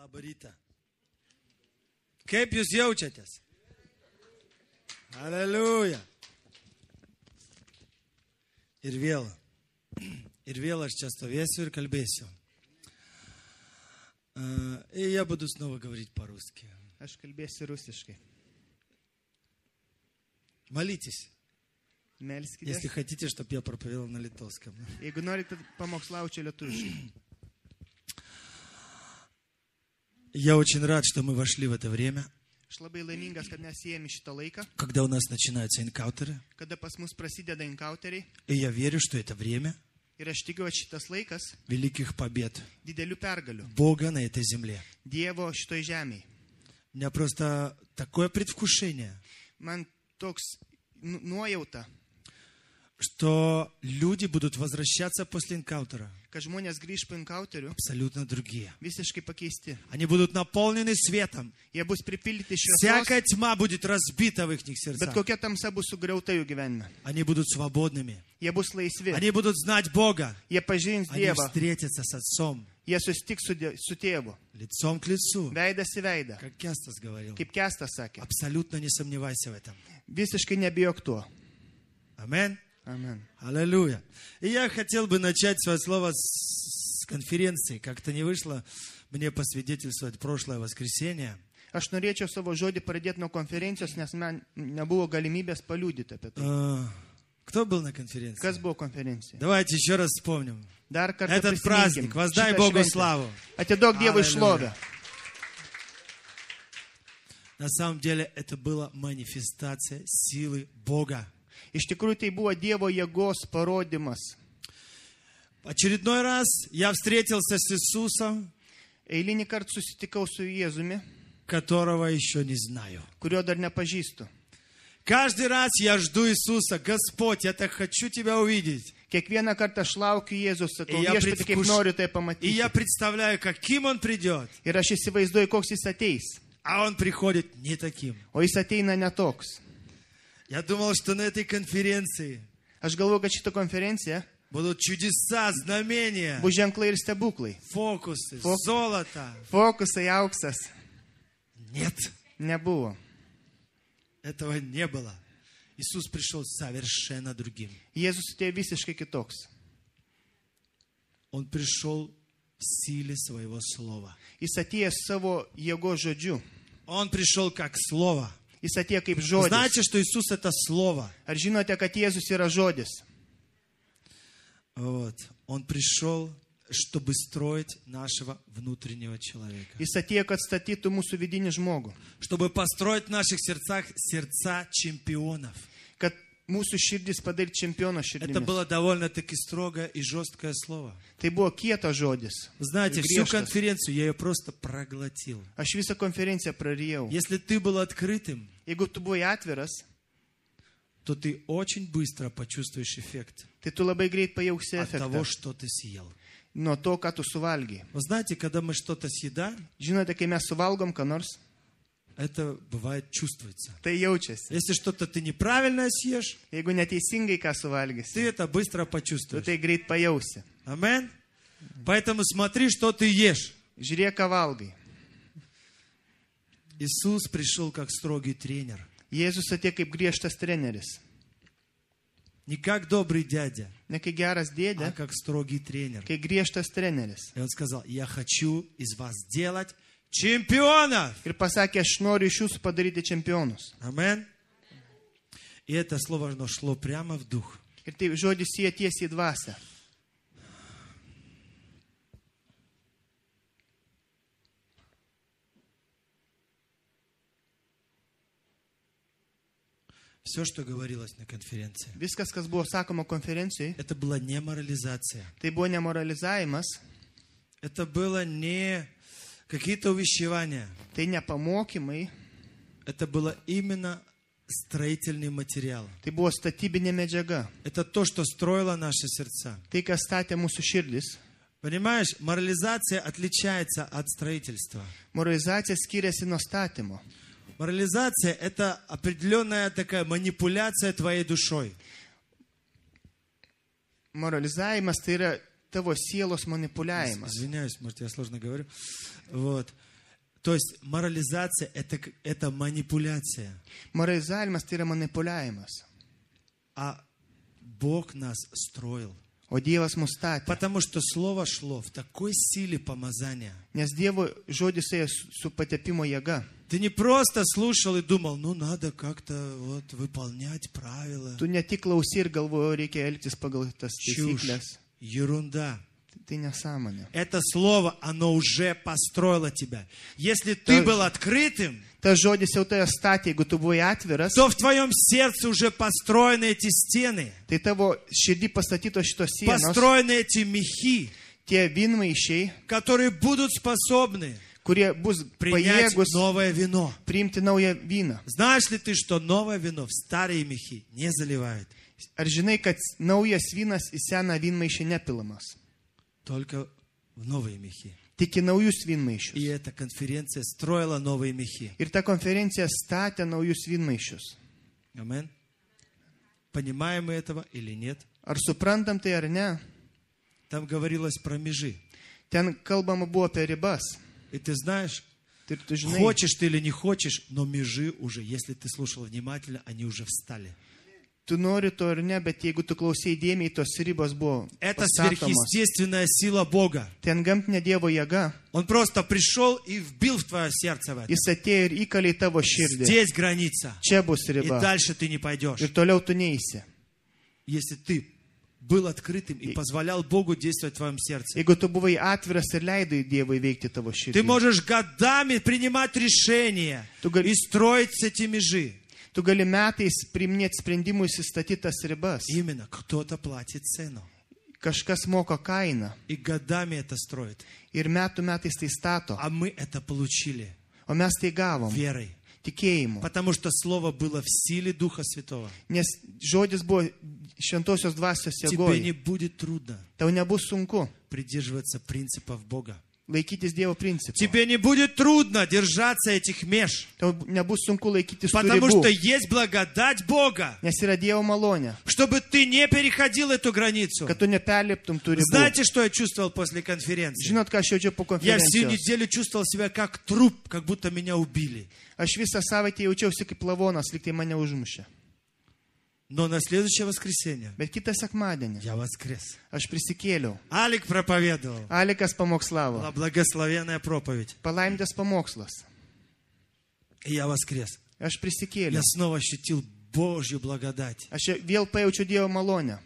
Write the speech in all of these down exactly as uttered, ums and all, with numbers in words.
Labą rytą. Kaip jūs jaučiatės? Aleliuja. Ir vėl. Ir vėl aš čia stovėsiu ir kalbėsiu. И я буду снова говорить по-русски. Aš kalbėsiu rusiškai. Молитесь, Melskitės. если хотите, чтобы я проповедовал на литовском. Jeigu norite, pamokslaučiau lietuviškai. Я очень рад, что мы вошли в это время, Aš labai laimingas, kad mes įėjome šitą laiką, когда у нас начинаются энкаунтеры. kada pas mus prasideda enkauteriai. И я верю, что это время Ir aš tikiu, kad šitas laikas великих побед didelių pergalių Бога на этой земле. Dievo šitoj žemėje. У меня просто такое предвкушение, Man toks nu- nuojauta, что люди будут возвращаться после энкаунтера kad žmonės grįž po enkauterių абсолютно другие. visiškai pakeisti. Они будут наполнены светом. Jie bus pripildyti šviesos, Всякая тьма будет разбита в их bet сердцах. kokia tamsa bus sugriauta jų gyvenime. Они будут свободными. Jie bus laisvi, Они будут знать Бога. jie pažins Они Dievą, встретятся с Отцом jie susitiks su, die, su tėvu, лицом к лицу. veidas į veidą, Как Кестас говорил. kaip Kestas sakė. Абсолютно не сомневайся в этом. Visiškai nebijok tuo. Аминь. Amen. Аллилуйя. И я хотел бы начать свое слово с конференции. Как-то не вышло мне посвидетельствовать прошлое воскресенье. Aš norėčiau savo žodį pradėti nuo konferencijos, nes man nebuvo galimybės paliudyti apie tai. А, Кто был на конференции? Kas buvo konferencija? Давайте еще раз вспомним. Dar kartą Этот праздник. prisiminkim Воздай šitą Богу šventę. славу. Atiduok Dievui Аллилуйя. šlovę. На самом деле это была манифестация силы Бога. Iš tikrųjų tai buvo Dievo jėgos parodimas. Очередной раз я встретился с Иисусом, Eilinį kartą susitikau su Jėzumi, которого еще не знаю. kurio dar nepažįstu. Каждый раз я жду Иисуса. Господь, я так хочу Тебя увидеть. Kiekvieną kartą aš laukiu Jėzus, sakau, И я, viešpatie, kaip предвкуш- noriu tai И pamatyti. я представляю, каким Он придет. Ir aš įsivaizduoju, koks jis ateis. А Он приходит не таким. O jis ateina netoks. Я думал, что на этой конференции Aš galvoju, kad šita konferencija будут чудеса, знамения, bus ženklai ir stebuklai. фокусы, Фок- золото. Fokusai, auksas. Нет, Nebuvo. этого не было. Иисус пришел совершенно другим. Jėzus atėjo visiškai kitoks. Он пришел в силе Своего Слова. Jis atėjo savo jėgos žodžiu. Он пришел как Слово. Jis atėjo kaip Вы žodis. знаете, что Иисус это Слово. Ar žinote, kad Jėzus yra žodis? Вот. Он пришел, чтобы строить нашего внутреннего человека. Jis atėjo, kad statytų mūsų vidinį žmogų. Чтобы построить в наших сердцах сердца чемпионов. Kad mūsų širdis padaryti čempiono Это širdimis. было довольно-таки строгое и жесткое слово. Tai buvo kietas žodis. Вы знаете, всю Griežtas. конференцию я ее просто проглотил. Aš visą konferenciją prarijau. Если ты был открытым, Jeigu tu buvai atviras, то ты очень быстро почувствуешь эффект tai tu labai greit pajausi от того, efektą что ты съел. nuo to, ką tu suvalgy. Вы знаете, когда мы что-то съедаем, Žinote, kai mes suvalgom ką nors, это бывает чувствуется. tai jaučiasi. Если что-то ты неправильно съешь, Jeigu neteisingai ką ты suvalgysi, это быстро tu почувствуешь. tai greit pajausi. Аминь. Поэтому смотри, что ты ешь. Žiūrėk, ką valgai. Иисус пришел как строгий тренер. Jėzus atėjo kaip griežtas treneris. Не как добрый дядя, Ne kaip geras а dėdė, как строгий тренер. kai griežtas treneris. И он сказал, я хочу из вас сделать чемпионов. Ir pasakė, aš noriu iš jūsų padaryti čempionus. Аминь. И это слово оно шло прямо в дух. Ir tai žodis jie tiesiai į dvasią. Все, что говорилось на конференции, Viskas, kas buvo sakoma konferencijai, это была не морализация. tai buvo nemoralizavimas, Это было не какие-то увещевания. tai ne pamokymai, Это было именно строительный материал. tai buvo statybinė medžiaga. Это то, что строило наши сердца. Tai, kas statė mūsų širdis. Понимаешь, морализация отличается от строительства. Moralizacija skiriasi nuo statymo. Морализация – это определенная такая манипуляция твоей душой. Moralizavimas tai yra tavo sielos manipuliavimas. Извиняюсь, может, я сложно говорю. Вот. То есть морализация это, к- это манипуляция. Moralizavimas tai yra manipuliavimas. А Бог нас строил. O Dievas mus statė. Потому что слово шло в такой силе помазания. Nes Dievo žodis ėjo su su patepimo jėga. Ты не просто слушал и думал, ну надо как-то вот выполнять правила. Tu ne tik klausai ir galvoji, reikia elgtis pagal tas Чушь, taisyklės. ерунда. Tai nesąmonė. Это слово, оно уже построило тебя. Если ты Да. был открытым, Tas žodis jau tai statė, jeigu tu buvai atviras, то в твоем сердце уже построены эти стены, tai tavo širdį pastatytos šitos sienos, построены эти мехи, tie vynmaišiai, которые будут способны kurie bus принять pajėgus новое вино. priimti naują vyną. Знаешь ли ты, что новое вино в старые мехи не заливают? Ar žinai, kad naujas vynas į seną vynmaišį nepilamas? Только в новые мехи. Tik į naujus И vynmaišius. эта конференция строила новые мехи. Ir ta konferencija statė naujus vynmaišius. Амен. Понимаем мы этого или нет? Ar suprantam tai ar ne? Там говорилось про межи. Ten kalbama buvo apie ribas. И ты знаешь, Ir tu žinai, хочешь ты или не хочешь, но межи уже, если ты слушал внимательно, они уже встали. tu nori to ar ne, bet jeigu tu klausai dėmiai, tos ribos buvo Это pastatomos. сверхъестественная сила Бога. Ten gamtinė Dievo jėga. Он просто пришел и вбил в твое сердце в это. Jis atėjo ir įkalė į tavo širdį. Здесь граница. Čia bus И riba. дальше ты не пойдешь. Ir toliau tu neisi. Если ты был открытым и позволял Богу действовать в твоем сердце. Jeigu tu buvai atviras ir leidai Dievui veikti tavo Ты širdį. можешь годами принимать решения Tu gali, и строить эти межи. tu gali metais priiminėti sprendimų įsistatyti tas ribas. Именно кто-то платит цену. Kažkas moka kainą. И годами это строит. Ir metų metais tai stato. А мы это получили O mes tai gavom. верой. Tikėjimu. Потому что Слово было в силе Духа Святого. Nes žodis buvo šventosios dvasios Тебе не jėgoje. будет трудно Tau nebus sunku придерживаться принципов Бога. laikytis Dievo principų. Тебе не будет трудно держаться этих меж. Tau nebus sunku laikytis tų Потому ribų. что есть благодать Бога, Nes yra Dievo malonė. чтобы ты не переходил эту границу. Kad tu neperliptum tų ribų. Знаете, что я чувствовал после конференции? Žinot, ką aš jaučiu po Я всю konferencijos? неделю чувствовал себя как труп, как будто меня убили. Aš visą savaitę jaučiausi kaip lavonas, lyg tai mane užmušė. Но на следующее воскресенье Bet kitą sekmadienį я воскрес. aš prisikėliau. Алик проповедовал. Alikas pamokslavo. Была благословенная проповедь. Palaimtas pamokslas. И я воскрес. Aš prisikėliau. Я снова ощутил Божью благодать. Aš vėl pajaučiu Dievo malonę.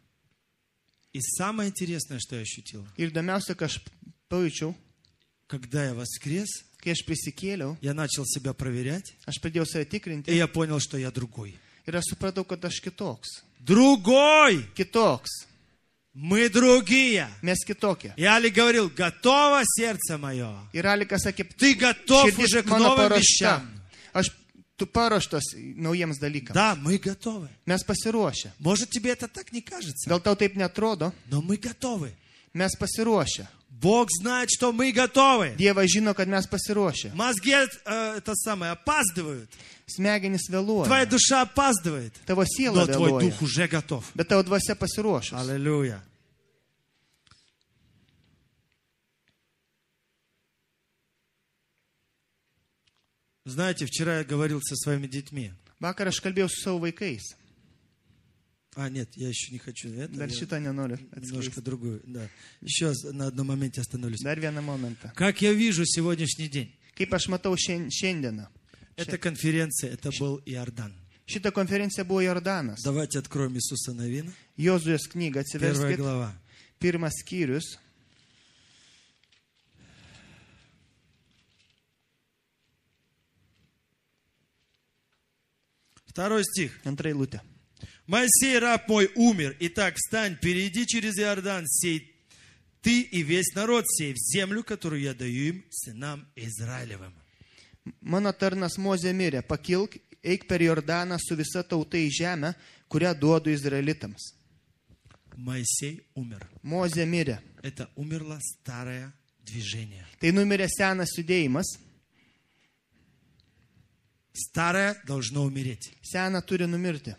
И самое интересное, что я ощутил, Ir įdomiausia, ką aš pajaučiau, когда я воскрес, kai aš prisikėliau, я начал себя проверять, aš pradėjau save и tikrinti я понял, что я другой. ir aš supratau, kad aš kitoks. Другой! Kitoks. Мы другие. Mes kitokie. И Алик говорил, готово сердце мое. Ir Alikas sakė, Ты готов širdis уже к mano новым paruošta. вещам. Aš, tu paruoštas naujiems dalykams. Да, мы готовы. Mes pasiruošę. Может, тебе это так не кажется, Gal tau taip netrodo? но мы готовы. Mes pasiruošę. Бог знает, что мы готовы. Dievas žino, kad mes pasiruošę. Мозги э, это самое опаздывают. Smegenys vėluoja. Твоя душа опаздывает. Tavo siela Но твой vėluoja. дух уже готов. Bet tavo dvasia pasiruošus. Аллилуйя. Знаете, вчера я говорил со своими детьми. Vakar aš kalbėjau su savo vaikais. А, нет, я еще не хочу. Это, Dar я šitą nenoriu немножко atskleisti. другую. Да. Еще на одном моменте остановлюсь. Dar vieną momentą. Как я вижу сегодняшний день. Kaip aš matau šien- šiandieną. Эта конференция, это был Иордан. Šita konferencija buvo Jordanas. Давайте откроем Иисуса Навина. Jozuės knyga, Первая atsiverskit. глава. Pirmas skyrius. Второй стих. Antra eilutė. Моисей, раб мой, умер. Итак, встань, перейди через Иордан, сей ты и весь народ сей в землю, которую я даю им, сынам Израилевым. Mano tarnas Mozė mirė. Pakilk, eik per Jordaną su visa tauta į žemę, kurią duodu izraelitams. Моисей умер. Mozė mirė. Это умерло старое движение. Tai numirė senas judėjimas. Старое должно умереть. Sena turi numirti.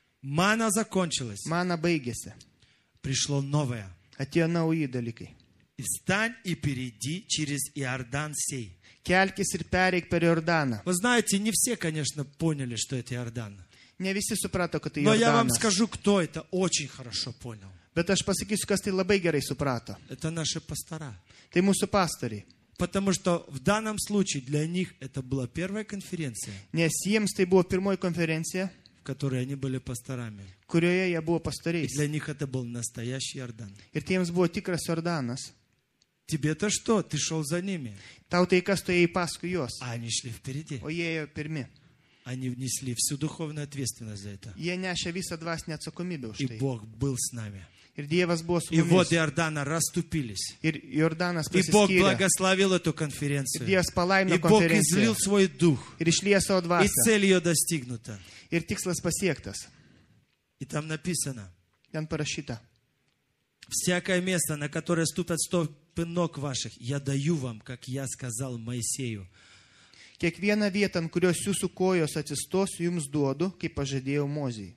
Мана закончилась. Mana baigėsi. Пришло новое. Atėjo nauji dalykai. И встань и перейди через Иордан сей. Kelkis ir pereik per Jordaną. Вы знаете, не все, конечно, поняли, что это Иордан. Ne visi suprato, kad tai Но я вам Jordanas. скажу, кто это очень хорошо понял. Bet aš pasakysiu, kas tai labai gerai suprato. Это наши пастора. Tai mūsų pastoriai. Потому что в данном случае для них это была первая конференция, Nes jiems tai buvo pirmoji konferencija, в которой они были пасторами. kurioje jie buvo И pastoriais. для них это был настоящий Иордан. Ir tai jiems buvo tikras Jordanas. Тебе-то что? Ты šел за ними. Tau tai kas tu ėjai paskui juos, А они шли впереди. o jie ėjo pirmi. Они внесли всю духовную ответственность за это. Jie nešė visą dvasinę atsakomybę už И tai. Бог был с нами. Ir Dievas buvo su И вот mumis. Иордана расступились. Ir Jordanas И Бог prasiskyrė. благословил эту Ir конференцию. Dievas palaimino И Бог konferenciją. излил свой дух. Ir išliejo savo И dvasią. цель ее достигнута. Ir tikslas pasiektas. И там написано: Ten parašyta. всякое место, на которое ступят стопы ног ваших, я даю вам, как я сказал Моисею. Kiekvieną vietą, ant kurios jūsų kojos atsistos, jums duodu, kaip pažadėjau Mozijai.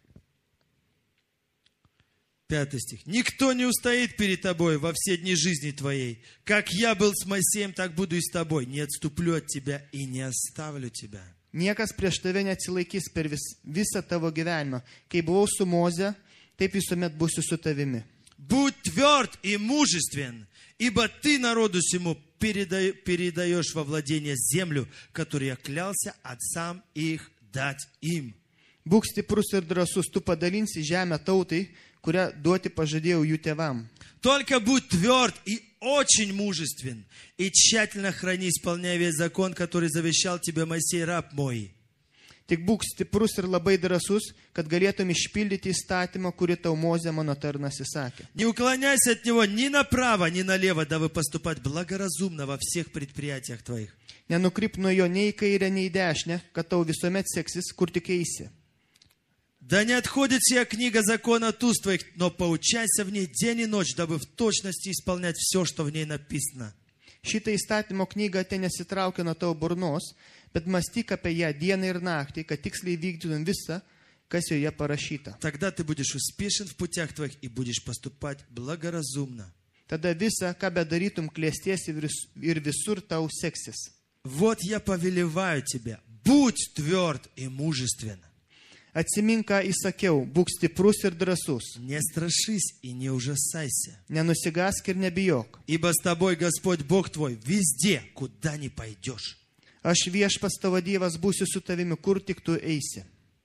Пятый стих. Никто не устоит перед тобой во все дни жизни твоей. Как я был с Моисеем, так буду и с тобой. Не отступлю от тебя и не оставлю тебя. Niekas prieš tave neatsilaikys per vis, visą tavo gyvenimą. Kai buvau su Moze, taip visuomet būsiu su tavimi. Будь тверд и мужествен, ибо ты народу сему переда- передаешь во владение землю, которую я клялся отцам их дать им. Būk stiprus ir drąsus, tu padalinsi žemę tautai, kurią duoti pažadėjau jų tėvam. Только будь тверд и очень мужествен, и тщательно храни, исполняя весь закон, который завещал тебе Моисей, раб мой. Tik būk stiprus ir labai drąsus, kad galėtum išpildyti įstatymą, kurį tau Mozė mano tarnas įsakė. Не уклоняйся от него ни направо, ни налево, дабы поступать благоразумно во всех предприятиях твоих. Nenukryp nuo jo nei į kairę, nei į dešinę, kad tau visuomet seksis, kur tik eisi. Да не отходит сия книга закона от уст твоих, но поучайся в ней день и ночь, дабы в точности исполнять все, что в ней написано. Šitą įstatymo knygą ten nesitraukia nuo tavo burnos, bet mąstyk apie ją dieną ir naktį, kad tiksliai vykdytum visą, kas joje parašyta. Тогда ты будешь успешен в путях твоих и будешь поступать благоразумно. Tada visa, ką bedarytum, klėstiesi ir visur tau seksis. Вот я повелеваю тебе, будь тверд и мужествен. Atsimink, ką įsakiau, būk stiprus ir drąsus. Не страшись и не ужасайся. Nenusigask ir nebijok. Ибо с тобой Господь Бог твой везде, куда ни пойдешь. Aš viešpats tavo Dievas būsiu su tavimi, kur tik tu eisi.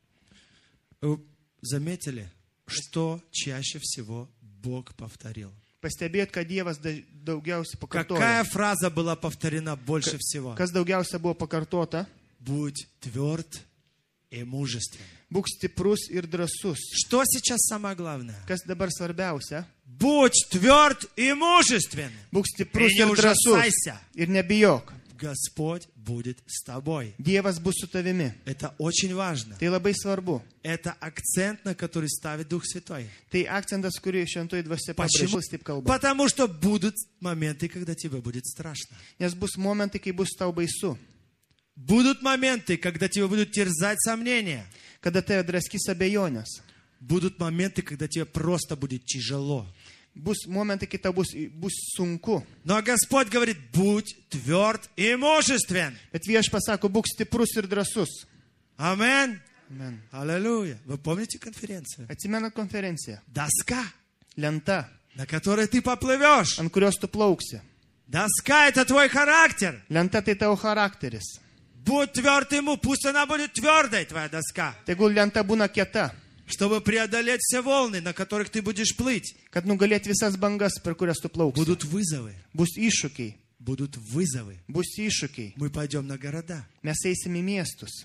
Вы заметили, что чаще всего Бог повторил? Pastebėt, kad Dievas da- daugiausiai Какая pakartoja. фраза была повторена больше всего? Kas daugiausia buvo pakartota? Будь тверд и мужествен. Būk stiprus ir drąsus. Что сейчас самое главное? Kas dabar svarbiausia? Будь тверд и мужествен. Būk stiprus И не ir drąsus. ужасайся. Ir nebijok. Господь будет с тобой. Dievas bus su tavimi. Это очень важно. Tai labai svarbu. Это акцент, на который ставит Дух Святой. Tai akcentas, kurį šventoji dvasia Почему? pabrėžė, taip kalba. Потому что будут моменты, когда тебе будет страшно. Nes bus momentai, kai bus tau baisu. Будут моменты, когда тебя будут терзать сомнения. Kada tave draskys abejonės. Будут моменты, когда тебе просто будет тяжело. Bus momentai, kai tau bus, bus sunku. Но Господь говорит, будь тверд и мужествен. Bet viešpats sako, būk stiprus ir drąsus. Амен. Amen. Аллилуйя. Вы помните конференцию? Atsimenat konferenciją. Доска, Lenta, на которой ты поплывешь. ant kurios tu plauksi. Доска — это твой характер. Lenta tai tavo charakteris. Будь тверд ему, пусть она будет твердой, твоя доска. Tegul lenta būna kieta, Чтобы преодолеть все волны, на которых ты будешь плыть. kad nugalėt visas bangas, per kurias tu plauksi. Будут вызовы. Bus iššūkiai. Будут вызовы. Bus iššūkiai. Мы пойдем на города. Mes eisim į miestus.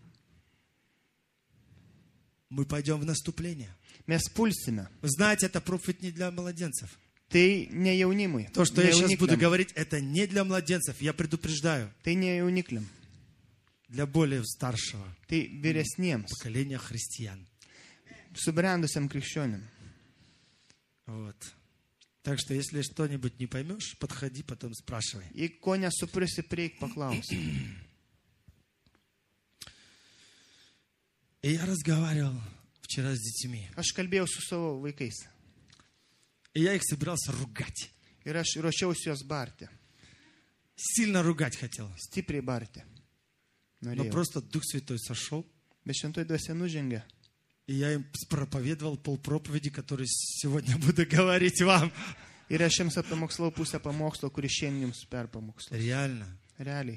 Мы пойдем в наступление. Mes pulsime. Вы знаете, это проповедь не для младенцев. Tai ne jaunimui. То, что ne я сейчас буду jaunikliam. говорить, это не для младенцев. Я предупреждаю. Tai ne jaunikliam. Для более старшего Tai vyresniems, поколения христиан. subrendusiam krikščionim. Вот. Так что, если что-нибудь не поймешь, подходи, потом спрашивай. Jei ko nesuprasi, prieik paklausti. И я разговаривал вчера с детьми. Aš kalbėjau su savo vaikais. И я их собирался ругать. Ir aš ruošiausi juos barti. Сильно ругать хотел. Stipriai barti. Но Norėjau. просто Дух Святой сошел, Bet šventoji dvasia nužengė. и я им проповедовал полпроповеди, которые сегодня буду говорить вам. Ir aš jiems apamokslau pusę pamokslo, kurį šiandien jums perpamokslau. Реально. Realiai.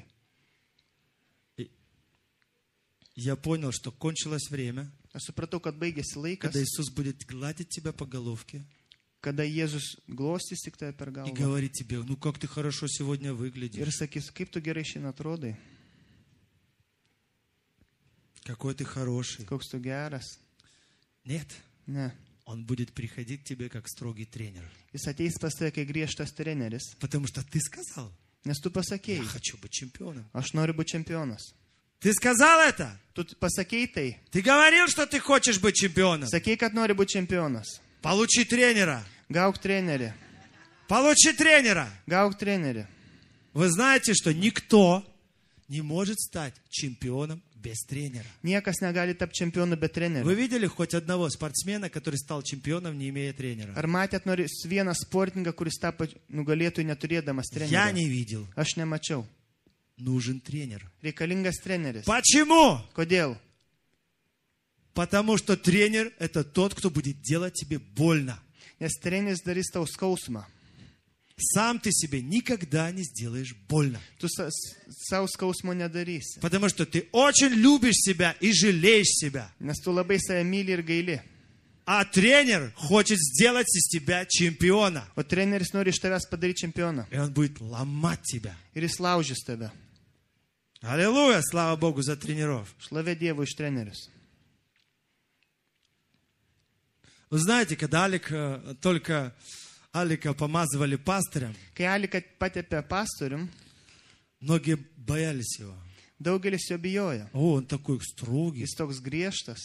Я понял, что кончилось время, Aš supratau, kad baigėsi laikas, когда Иисус будет гладить тебя по головке kada Jėzus glostys tik tave per и galvą. говорить тебе: ну как ты хорошо сегодня Ir выглядишь, sakys, kaip tu gerai šiandien atrodai, какой ты хороший. koks tu geras. Нет, Ne. Он будет приходить к тебе как строгий тренер. Jis ateis pas tave, kai griežtas treneris. Потому что ты сказал: Nes tu я pasakėjai, хочу быть чемпионом. aš noriu būti čempionas. Ты сказал это? Tu pasakėjai tai. Ты говорил, что ты хочешь быть чемпионом. Sakėjai, kad nori būti čempionas. Получи тренера. Gauk trenerį. Получи тренера. Gauk trenerį. Вы знаете, что никто не может стать чемпионом без тренера. Niekas negali tapti čempionu be trenerio. Вы видели хоть одного спортсмена, который стал чемпионом, не имея тренера? Ar matėt nori vieną sportininką, kuris tapo nugalėtojų neturėdamas Я trenerio? не видел. Aš nemačiau. Нужен тренер. Reikalingas treneris. Почему? Kodėl? Потому что тренер – это тот, кто будет делать тебе больно. Nes treneris darys tau skausmą. Сам ты себе никогда не сделаешь больно. Tu sa- savo skausmo nedarysi. Потому что ты очень любишь себя и жалеешь себя. Nes tu labai save myli ir gaili. А тренер хочет сделать из тебя чемпиона. O treneris nori iš tavęs padaryti čempioną. И он будет ломать тебя. Ir jis laužys tave. Аллилуйя, слава Богу за тренеров. Šlovė Dievui iš trenerius. Вы знаете, когда Алик, э, только Алика помазывали пастырем, Kai Alika patepė pastorium, многие боялись его. daugelis jo bijojo. О, он такой строгий. Jis toks griežtas.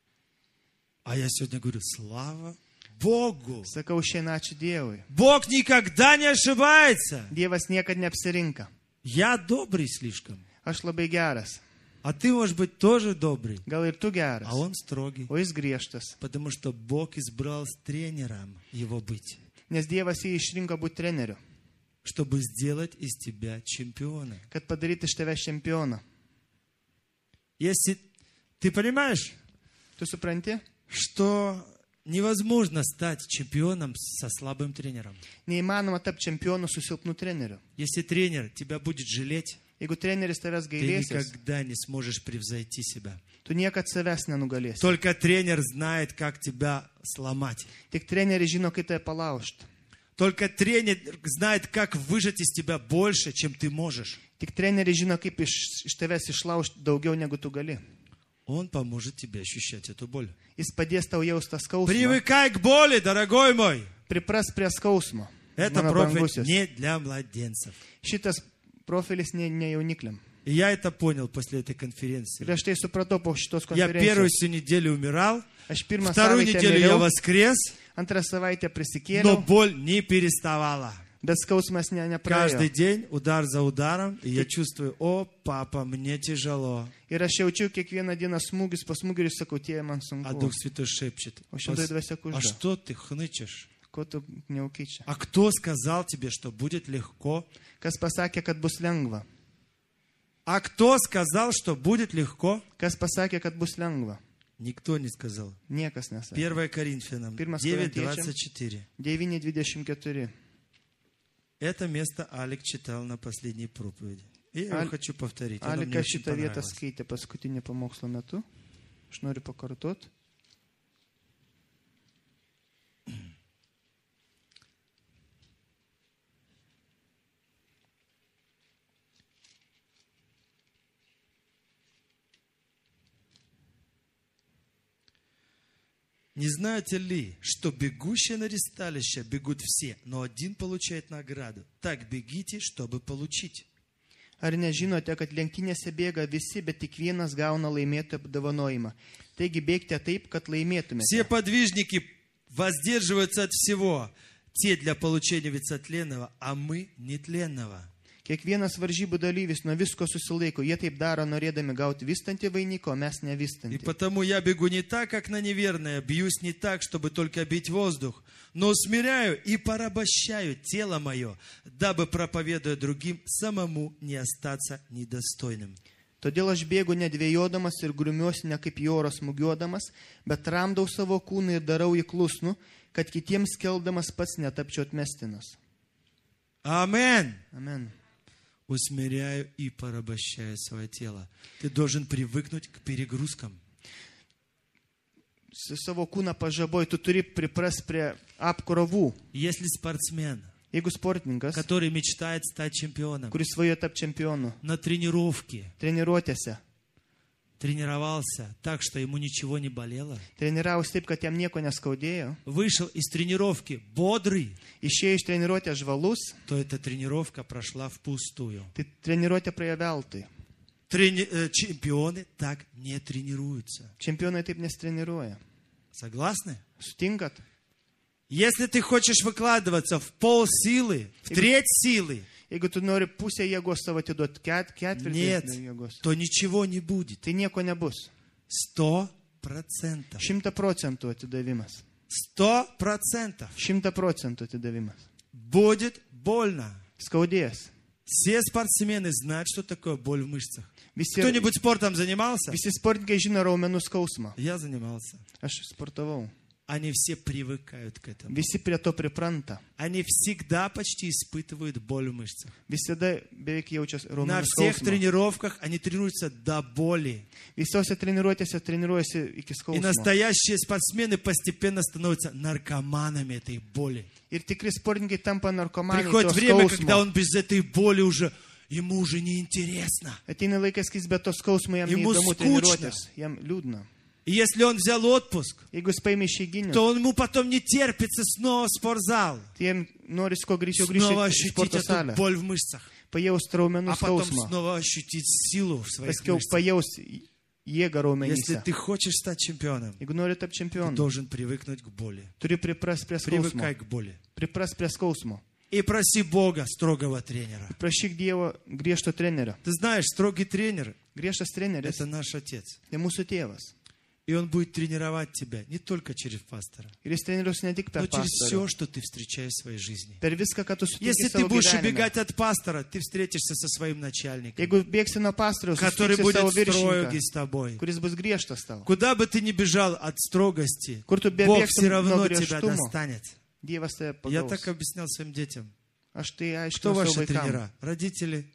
А я сегодня говорю: слава Богу. Sakau šiandien ačiū Dievui. Бог никогда не ошибается. Dievas niekad neapsirinka. Я добрый слишком. Aš labai geras. А ты, может быть, тоже добрый. Gal ir tu geras. А он строгий. O jis griežtas. Потому что Бог избрал с тренером его быть. Nes Dievas jį išrinko būti treneriu. Чтобы сделать из тебя чемпиона. Kad padaryti iš tavęs čempioną. Если ты понимаешь, Tu supranti? что невозможно стать чемпионом со слабым тренером. Neįmanoma tapti čempionu su silpnu treneriu. Если тренер тебя будет жалеть, Jeigu treneris tavęs ты gailėsis, никогда не сможешь превзойти себя. tu niekad savęs nenugalėsi. Только тренер знает, как тебя сломать. Tik treneris žino, kaip tave palaužti. Только тренер знает, как выжать из тебя больше, чем ты можешь. Tik treneris žino, kaip iš, iš tavęs išlaužti daugiau, negu tu gali. Он поможет тебе ощущать эту боль. Jis padės tau jaustą skausmą. Привыкай к боли, дорогой мой. Pripras prie skausmo. Это Mano проповедь brangusis. не для младенцев. Šitas profilis ne, ne jaunikliam. И я это понял после этой Ir конференции. aš tai supratau po šitos Я первую konferencijos. всю неделю умирал, Aš pirmą вторую savaitę неделю я miriau, воскрес, antrą savaitę но prisikėliau, боль не переставала. bet skausmas ne, Каждый nepraėjo. день удар за ударом, и я чувствую: о, папа, мне тяжело. Ir aš jaučiu kiekvieną dieną smūgis pas smūgį ir sakau, tie man А sunku. Дух Святой шепчет: O šimtai dvasia а kužda. что ты хнычешь? Ko tu neaukyčia? А кто сказал тебе, что будет легко? Kas pasakė, kad bus lengva? А кто сказал, что будет легко? Kas pasakė, kad bus lengva? Никто не сказал. Niekas nesakė. первое Коринфянам Pirmas девять Korintiečiam. двадцать четыре. devyni dvidešimt keturi. Это место Алик читал на последней проповеди. И я его Аль- хочу повторить. Оно мне Alika очень šitą vietą понравилось. skaitė paskutinį pamokslo metu. Aš noriu pakartot. Не знаете ли, что бегущие на ресталище бегут все, но один получает награду? Так бегите, чтобы получить. Ar nežinote, kad lenktynėse bėga visi, bet tik vienas gauna laimėtojo apdovanojimą? Taigi bėgte taip, kad laimėtumėte. Все подвижники воздерживаются от всего. Те для получения вецотленного, а мы нетленного. Kiekvienas varžybų dalyvis nuo visko susilaiko. Jie taip daro, norėdami gauti vystantį vainiką, o mes И nevystantį. потому я бегу не так, как на неверное, бьюсь не так, чтобы только бить воздух, но усмиряю и порабощаю тело мое, дабы, проповедуя другим, самому не остаться недостойным. Todėl aš bėgu nedvėjodamas ir grumiuosi ne kaip joras smūgiuodamas, bet tramdau savo kūną ir darau jį klusnų, kad kitiems skeldamas pats netapčiau atmestinas. Амен. Amen. Усмиряю и порабощаю свое тело. Ты должен привыкнуть к перегрузкам. Su savo kūną pažaboji, tu turi pripras prie apkrovų. Если спортсмен, Jeigu sportininkas, который мечтает стать чемпионом, kuris svajoja tapti čempionu, на тренировке treniruotėse, тренировался так, что ему ничего не болело, treniravosi taip, kad jam nieko neskaudėjo, вышел из тренировки бодрый, išėjo iš treniruotės žvalus, то эта тренировка прошла впустую. tai treniruotė praėjo veltui. Трени- э, Чемпионы так не тренируются. Čempionai taip nestreniruoja. Согласны? Sutinkat? Если ты хочешь выкладываться в пол силы, в треть силы, Jeigu tu nori pusę jėgos savo atiduoti, ket, ketvirtį нет, jėgos, то ничего не будет. tai nieko nebus. Сто процентов. Šimta procentų atidavimas. Сто процентов. Šimta procentų atidavimas. Будет больно. Skaudės. Все спортсмены знают, что такое боль в мышцах. Visi, Кто-нибудь спортом занимался? visi sportininkai žino raumenų skausmą. Я занимался. Aš sportavau. Они все привыкают к этому. Visi prie to pripranta. Они всегда почти испытывают боль в мышцах. Visada beveik jaučia На raumenų всех skausmą. тренировках они тренируются до боли. Visose treniruotėse treniruojasi iki И skausmo. настоящие спортсмены постепенно становятся наркоманами этой боли. Ir tikri sportininkai tampa narkomanai. Приходит to время, когда skausmo. он без этой боли уже, ему уже неинтересно. Ateina laikas, kai jis be to skausmo jam Imu neįdomu skučna. treniruotės. Jam liūdna. И если он взял отпуск, Jeigu jis paėmė išeiginį, то он ему потом не терпится снова в спортзал. tai jam norisi kuo greičiau Снова grįžti į ощутить sporto эту salę. боль в мышцах. Pajaust raumenų А потом skausmą. снова ощутить силу в своих Paskiau мышцах. pajaust jėgą Если raumenyse. ты хочешь стать чемпионом, Jeigu nori tapti ты čempionu, должен привыкнуть к боли. turi pripras prie skausmo. Привыкай к боли. Pripras prie skausmo. И проси Бога строгого тренера. Prašyk Dievo griežto trenerio. Ты знаешь, строгий тренер Griežtas treneris – это наш Отец. tai mūsų tėvas. И Он будет тренировать тебя не только через пастора, Ir jis treniruos ne tik но per через pastorių. все, что ты встречаешь в своей жизни. Per viską, ką tu Если sutinki ты savo будешь gyvenime. убегать от пастора, ты встретишься со своим начальником, Jeigu bėgsi nuo pastoriaus, который susitiksi будет savo строгий viršininką, с тобой. kuris bus griežtas tau. Куда бы ты ни бежал от строгости, Kur tu Бог bebėgsi все равно nuo тебя griežtumo, достанет. Dievas tave Я pagaus. так объяснял своим детям. Aš tai Кто aiškinu savo ваши vaikams. тренера? Родители,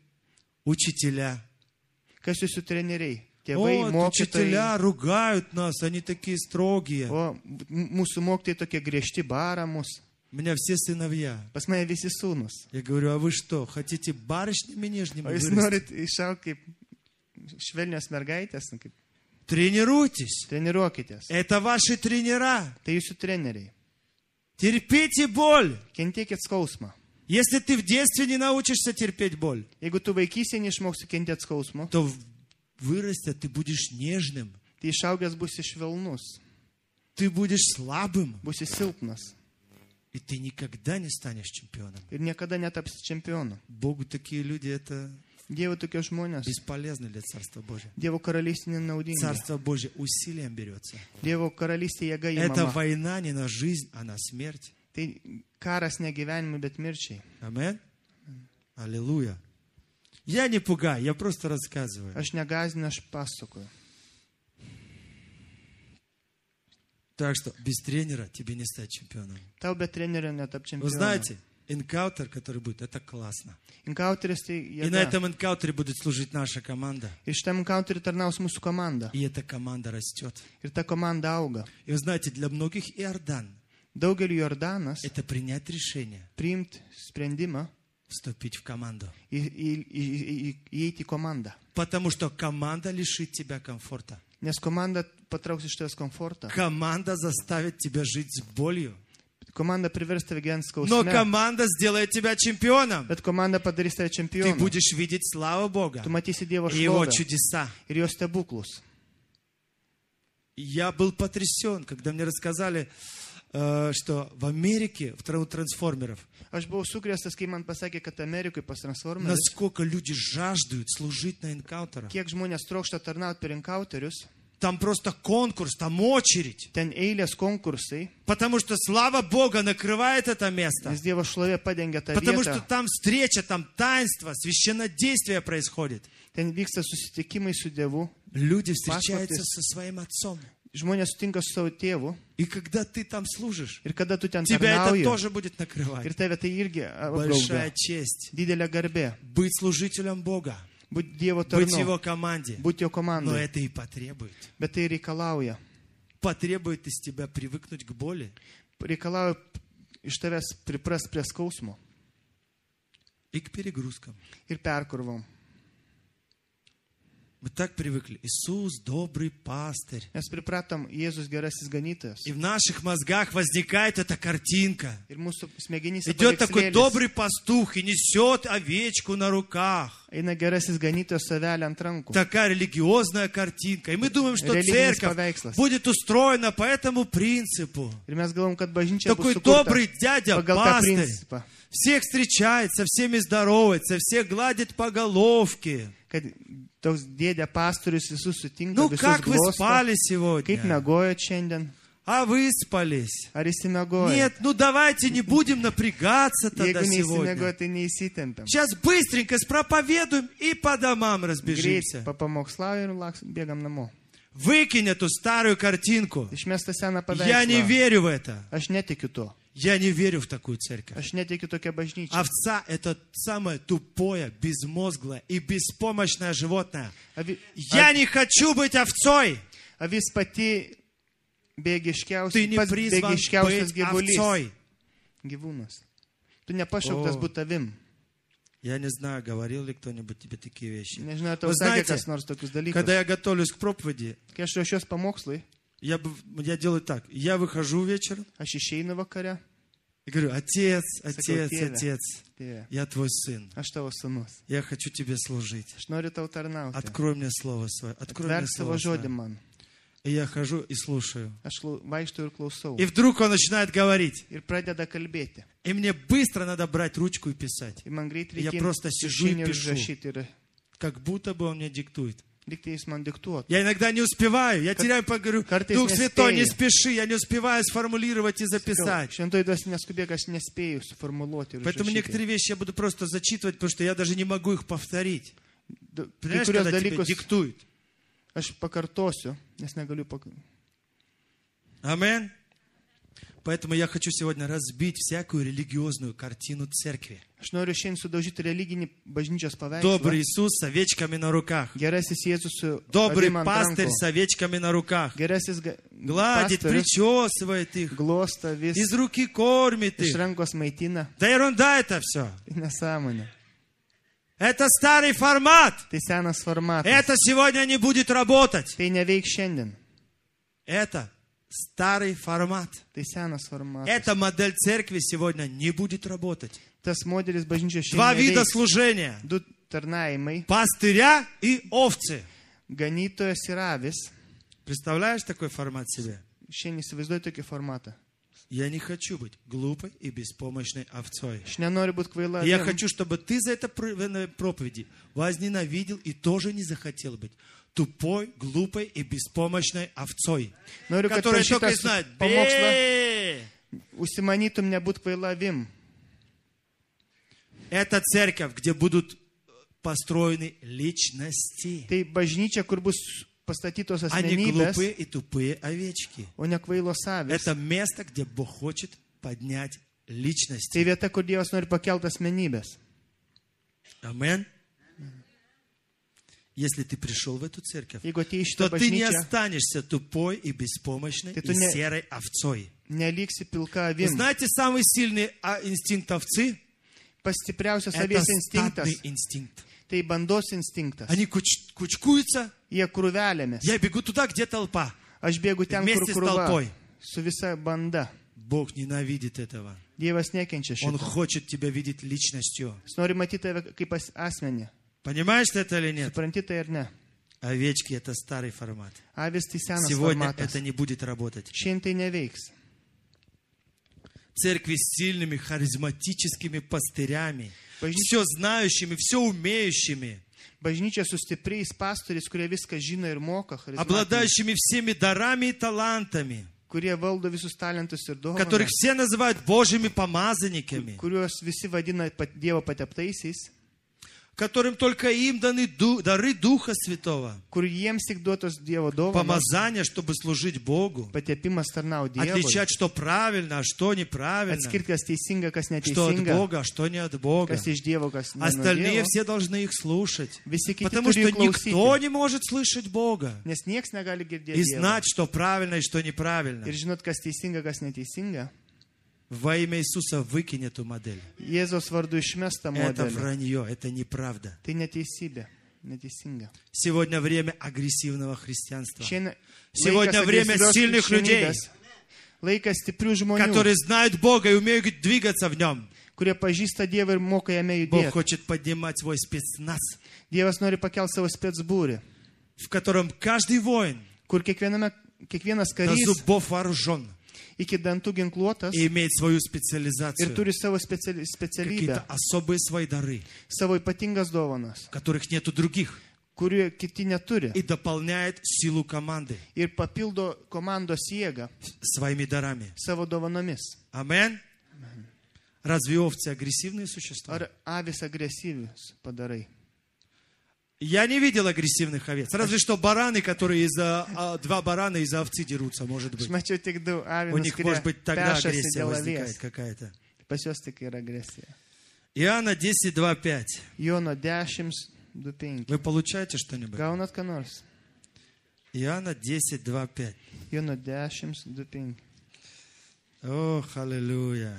учителя. Kas jūsų treneriai? Tėvai, О, mokytojai. учителя ругают нас, они такие строгие. O m- mūsų mokytojai tokie griežti bara mus. У меня все сыновья. Pas mane visi sūnus. Я говорю, а вы что, хотите барышнями нежными O jūs вырасти? norit išaukti kaip švelnios mergaitės, nu, kaip Тренируйтесь. treniruokitės. Это ваши тренера. Tai jūsų treneriai. Терпите боль. Kentėkit skausmą. Если ты в детстве не научишься терпеть боль, Jeigu tu vaikystėje neišmoksi kentėti skausmo, то в- вырастя ты будешь нежным, tai išaugęs būsi švelnus, ты будешь слабым, būsi silpnas и ты никогда не станешь чемпионом. ir niekada netapsi čempionu. Богу такие люди, это Dievo tokie žmonės. бесполезно для Царства Божьего. Dievo karalystė nenaudinga. Царство Божье усилием берется. Dievo karalystė jėga Это įmama. война не на жизнь, а на смерть. Tai karas ne gyvenimui, bet mirčiai. Амен. Аллилуйя. Я не пугаю, я просто рассказываю. Aš negazinu, aš pasakoju. Так что без тренера тебе не стать чемпионом. Tau be trenerio netap Вы čempionu. знаете, энкаутер, который будет, это классно. Enkauteris tai И на jėga. этом энкаутере будет служить наша команда. Ir šitam enkauteriui tarnaus mūsų komanda. И эта команда растет. Ir ta komanda auga. И вы знаете, для многих Иордан Daugeliu Jordanas это принять решение priimti sprendimą вступить в команду. į- į- į- į- įeiti į komandą. Потому что команда лишит тебя комфорта. Nes komanda patrauks iš tavęs komfortą. Команда заставит тебя жить с болью. Komanda privers tave gyventi Но skausme. команда сделает тебя чемпионом. Bet komanda padarys tave Ты čempionu. будешь видеть славу Бога Tu matysi Dievo и Его šlovę чудеса. ir jo stebuklus. Я был потрясен, когда мне рассказали э, что в Америке, в тран- трансформеров, Aš buvau sukrėstas, kai man pasakė, kad Amerikoje pas Transformers, насколько люди жаждут служить на энкаунтерах. kiek žmonės trokšta tarnauti per enkauterius, Там просто конкурс, там очередь. ten eilės konkursai, Потому что слава Бога накрывает это место. nes Dievo šlovė padengia tą Потому что vietą. там встреча, там таинство, священнодействие происходит. Ten vyksta susitikimai su Dievu. Люди встречаются Паспортис. со своим отцом. Žmonės sutinka su savo tėvu. И когда ты там служишь, Ir kada tu ten тебя это tarnauji, тоже будет накрывать. ir tave tai irgi Большая apgaubia. честь Didelė garbė. быть служителем Бога, Būti Dievo быть в tarnu. Его команде. Būti jo Но komandai. это и потребует. Bet tai reikalauja. Потребует из тебя привыкнуть к боли Reikalauja iš tavęs priprast prie skausmo и к перегрузкам. ir perkurvom. Мы так привыкли. Иисус добрый пастырь. Mes pripratom Jėzus gerasis ganytojas. И в наших мозгах возникает эта картинка. Ir mūsų smegenyse Идет такой paveikslėlis. добрый пастух и несет овечку на руках. Eina gerasis ganytojas savelė ant rankų. Такая религиозная картинка. И мы думаем, что Религиозный церковь павейкслас. будет устроена по этому принципу. Ir mes galvom, kad bažnyčia bus Такой sukurta добрый дядя, pagal tą пастырь. principą, Всех встречает, со всеми здоровается, всех гладит по головке. kad toks dėdė pastorius visus sutinka, Ну, visus как вы glosto. спали Kaip сегодня? mėgojot šiandien? А выспались? Ar įsimėgojot? Нет, ну давайте не будем напрягаться тогда Jeigu сегодня. neįsimėgojot, tai neįsitempiam. Сейчас быстренько спроповедуем и по домам Greit разбежимся. papamokslauju ir laks, bėgam namo. Выкинь эту старую картинку. Išmesta seną Я не paveikslą. верю в это. Aš netikiu to. Я не верю в такую церковь. Aš netikiu tokią bažnyčią. Овца — это самое тупое, безмозглое и беспомощное животное. Avi, Я не хочу быть овцой. avis pati Ты bėgiškiausias, не pats призван bėgiškiausias быть gyvulys. овцой. Gyvūnas. Tu nepašauktas O. būti tavim. Я не знаю, говорил ли кто-нибудь тебе такие вещи. Nežinau, tau Вы sakė знаете, kas nors tokius dalykus. когда я готовлюсь к проповеди, Kai aš ruošiuos pamokslai, я, бы- я делаю так. Я выхожу вечером aš išeinu vakare. и говорю: отец, Sakau, отец, tėve, отец, tėve, я твой сын. aš tavo sunus. Я хочу тебе служить. Aš noriu tau tarnauti. Открой мне слово свое. Открой мне Atverk слово savo žodį свое. man. И я хожу и слушаю. Aš klau- vaikštau ir klausau. И вдруг он начинает говорить. Ir pradeda kalbėti. И мне быстро надо брать ручку и писать. Ir man greit Я reikia просто сижу и kiaušinį пишу. užrašyti ir Как будто бы он мне диктует. lyg tai jis man diktuotų. Я иногда не успеваю. Я теряю, говорю: Картис Дух не Святой, не спею. спеши. Я не успеваю сформулировать и записать. Šventoji dvasia neskubėk, aš nespėjau suformuluoti ir Поэтому užrašyti. некоторые вещи я буду просто зачитывать, потому что я даже не могу их повторить. Du- Kai Понимаешь, kurios когда тебе dalykus диктуют. aš pakartosiu, nes negaliu pak... Амин. Поэтому я хочу сегодня разбить всякую религиозную картину церкви. Aš noriu šiandien sudaužyti religinį bažnyčios Добрый paveikslą. Иисус с овечками на руках. Gerasis Jėzus su Добрый avim ant пастырь rankų. с овечками на руках. Gerasis ga- Гладит, pastorius причесывает их. glosto vis, Из руки кормит iš их. rankos maitina. Да ерунда это все. Tai nesąmonė. Это старый формат. Tai senas formatas. Это сегодня не будет работать. Tai neveiks šiandien. Это старый формат. Tai senas formatas. Эта модель церкви сегодня не будет работать. Tas modelis bažnyčios Два šiandien вида neveiks. служения. Du tarnavimai. Пастыря и овцы. Ganytojas ir avis. Представляешь такой формат себе? Šiandien įsivaizduoju tokį formatą. Я не хочу быть глупой и беспомощной овцой. Aš nenoriu būti kvaila. Я avim. хочу, чтобы ты за это про- в- проповеди возненавидел и тоже не захотел быть тупой, глупой и беспомощной овцой, Noriu, kad которая per только и šitą знает: pamokslą «Бе!» užsimanytum nebūt kvaila avim. Это церковь, где будут построены личности, Tai bažnyčia, kur bus pastatytos а не asmenybės, глупые и тупые овечки. o ne kvailos avis. Это место, где Бог хочет поднять личности. Tai vieta, kur Dievas nori pakelti asmenybės. Амен. Если ты пришел в эту церковь, Jeigu atėjai į то šitą ты не bažnyčią, останешься тупой и беспомощной Ты и то не- серой овцой. neliksi pilka Вы avim. знаете, самый сильный а, инстинкт овцы Pats stipriausias — это avies instinktas, стадный инстинкт. tai bandos instinktas. Они куч- кучкуются, Jie krūvelėmis. я бегу туда, где толпа. Aš bėgu ten, kur Вместе с krūva. толпой. Su visa banda. Bог ненавидит этого. Dievas nekenčia Он šito. хочет тебя видеть личностью. Jis nori matyti tave kaip as- asmenį. Понимаешь ты это или нет? Supranti tai ar ne? Овечки — это старый формат. Avis tai senas Сегодня formatas. это не будет работать. Šiandien tai neveiks. церкви с сильными харизматическими пастырями, Bažnyčia, все знающими, все умеющими, bažnyčia su stipriais pastoriais, kurie viską žino ir moka, charizmatiniais, обладающими всеми дарами и талантами, kurie valdo visus talentus ir которых dovanas, все называют Божьими помазанниками, kuriuos visi vadina pat- Dievo pateptaisiais, которым только им даны ду- дары Духа Святого, kur jiems tik duotos Dievo dovanos, помазание, чтобы служить Богу, patepimas tarnauti Dievui, отличать, что правильно, а что неправильно, atskirti, kas teisinga, kas что от neteisinga, Бога, а что не от Бога. kas iš Dievo, kas ne nuo Остальные Dievo. все должны их слушать, Visi kiti потому turi что jų никто klausyti, не может слышать Бога nes nieks negali girdėti и Dievo. знать, что правильно и что неправильно. Ir žinot, kas teisinga, kas neteisinga. Во имя Иисуса выкинь эту модель. Jėzaus vardu išmesta Это modelį. вранье, это неправда. Tai neteisybė, neteisinga. Сегодня время агрессивного христианства. Šiandien Сегодня laikas время agresyvios сильных людей, krikščionybės, laikas stiprių žmonių, которые знают Бога и умеют двигаться в Нем. kurie pažįsta Dievą ir moka jame Бог judėti. хочет поднимать свой спецназ, Dievas nori pakelti savo spetsbūrį, в котором каждый воин kur kiekviename, kiekvienas до karys зубов вооружен iki dantų ginkluotas и имеет свою ir специализацию, turi savo speciali- какие-то specialybę, особые свои дары, savo ypatingas dovanas, которых нету других, kurių kiti neturi. и дополняет силу команды Ir papildo komandos jėgą своими дарами. savo dovanomis. Аминь. Разве овцы агрессивные существа? Ar avis agresyvius padarai? Я не видел агрессивных овец. Разве что бараны, которые из-за а, два барана из-за овцы дерутся, может быть. Aš mačiau tik du У avinus, них, kurie может быть, тогда pešasi агрессия dėl возникает avies. какая-то. Pas juos tik yra agresija. Иоанна десять, два, пять. Jono dešimt, du penki. Вы получаете что-нибудь? Gaunat ką nors? Иоанна десять, два, пять. Jono dešimt, du penki. О, аллилуйя.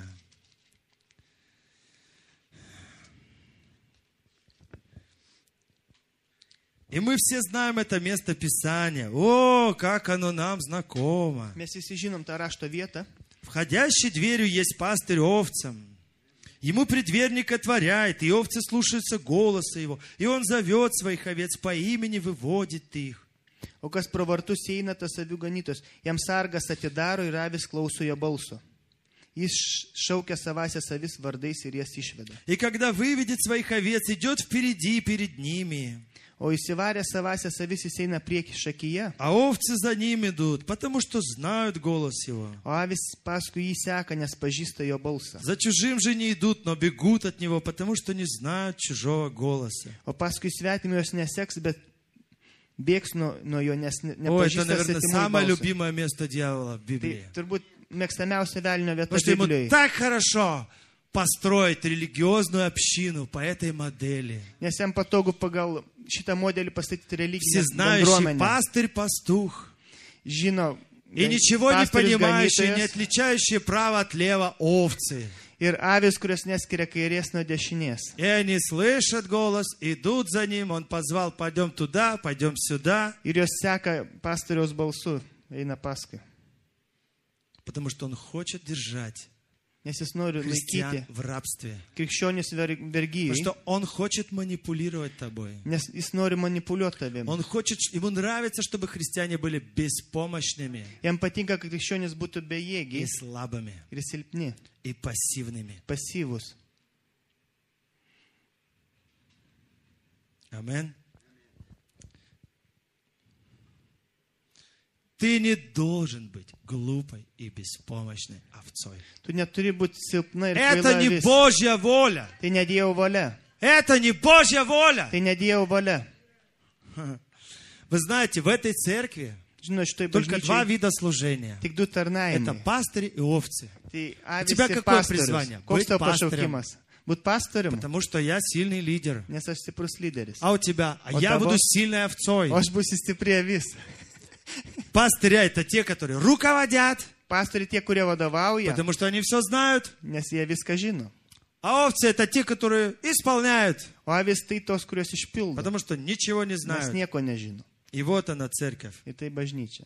И мы все знаем это место Писания. О, как оно нам знакомо. Mes visi žinom tą rašto vietą. Входящий дверью есть пастырь овцам. Ему предверник отворяет, и овцы слушаются голоса его. И он зовет своих овец по имени, выводит их. O kas pro vartus eina, tas avių ganytos. Jam sargas atidaro ir avis klauso jo balso. Jis šaukia savasias avis vardais ir jas išveda. И когда выведет своих овец, идет впереди перед ними. O įsivarę savasias avis jis eina prieki šakyje, А овцы за ним идут, потому что знают голос его. o avis paskui jį seka, nes pažįsta jo balsą. За чужим же не идут, но бегут от него, потому что не знают чужого голоса. O paskui svetimi jos neseks, bet bėgs nuo, nuo jo, nes ne- О, это, nepažįsta наверное, svetimų самое balsą. любимое место дьявола в Tai Библии. turbūt mėgstamiausia velnio vieta Потому что ему Biblijoje. так хорошо построить религиозную общину по этой модели. Nes jam patogu pagal šitą modelį pastatyti religinę Всезнающий bendruomenę. пастырь-пастух. Žino, И ничего не pastorius понимающие, не ganytojas отличающие право от лева овцы. ir avis, kurios neskiria kairės nuo dešinės. И они слышат голос, идут за ним. Он позвал, пойдем туда, пойдем сюда. Ir jos seka pastoriaus balsu, eina paskui. Потому что он хочет держать Nes jis nori христиан laikyti в рабстве. krikščionis ver- Потому vergyjai, что он хочет манипулировать тобой. nes jis nori manipuliuoti tavim. Он хочет, ему нравится, чтобы христиане были беспомощными Jam patinka, kad krikščionis būtų и bejėgiai слабыми, ir silpni, и пассивными. pasyvus. Аминь. Ты не должен быть глупой и беспомощной овцой. Tu neturi būti silpna ir Это kvaila не avis. Божья воля. Tai ne Dievo valia. Это не Божья воля. Tai ne Dievo valia. Вы знаете, в этой церкви Žinau, šitoj только два bažnyčiai вида служения. tik du Это tarnavimai. пастыри и овцы. Tai У avis тебя ir какое pastorius. призвание? Koks Быть tavo пастором. pašaukimas? Būt pastorium, Потому что я сильный лидер. nes aš stiprus lyderis. А у тебя? А Вот я того. буду сильной овцой. O aš būsiu stipri avis. Пастыря это те, которые руководят, Pastoriai tie, kurie vadovauja, потому что они все знают. nes jie viską žino. А овцы это те, которые исполняют, O avis tai tos, kurios išpildo, потому что ничего не nes знают. nieko nežino. И вот она церковь. Ir tai bažnyčia.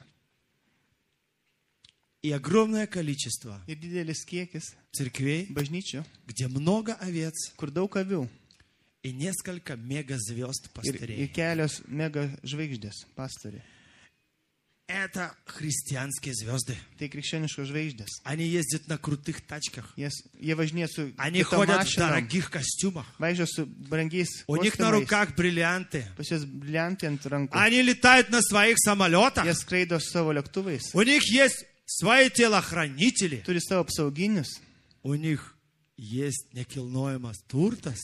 И огромное количество Ir didelis kiekis церквей, bažnyčių, где много овец kur daug avių и несколько мегазвезд ir, ir пастырей. kelios mega žvaigždės pastoriai. Это христианские звезды. Tai krikščioniškos žvaigždės. Они ездят на крутых тачках. Jie, jie važinėja su Они kitom ходят в mašinom, дорогих костюмах. važiuoja su brangiais У них на kostiumais, руках бриллианты. pas juos briliantai ant rankų. Они летают на своих самолетах. Jie skraido su savo lėktuvais, У них есть свои телохранители. turi savo apsauginius. У них есть nekilnojamas turtas.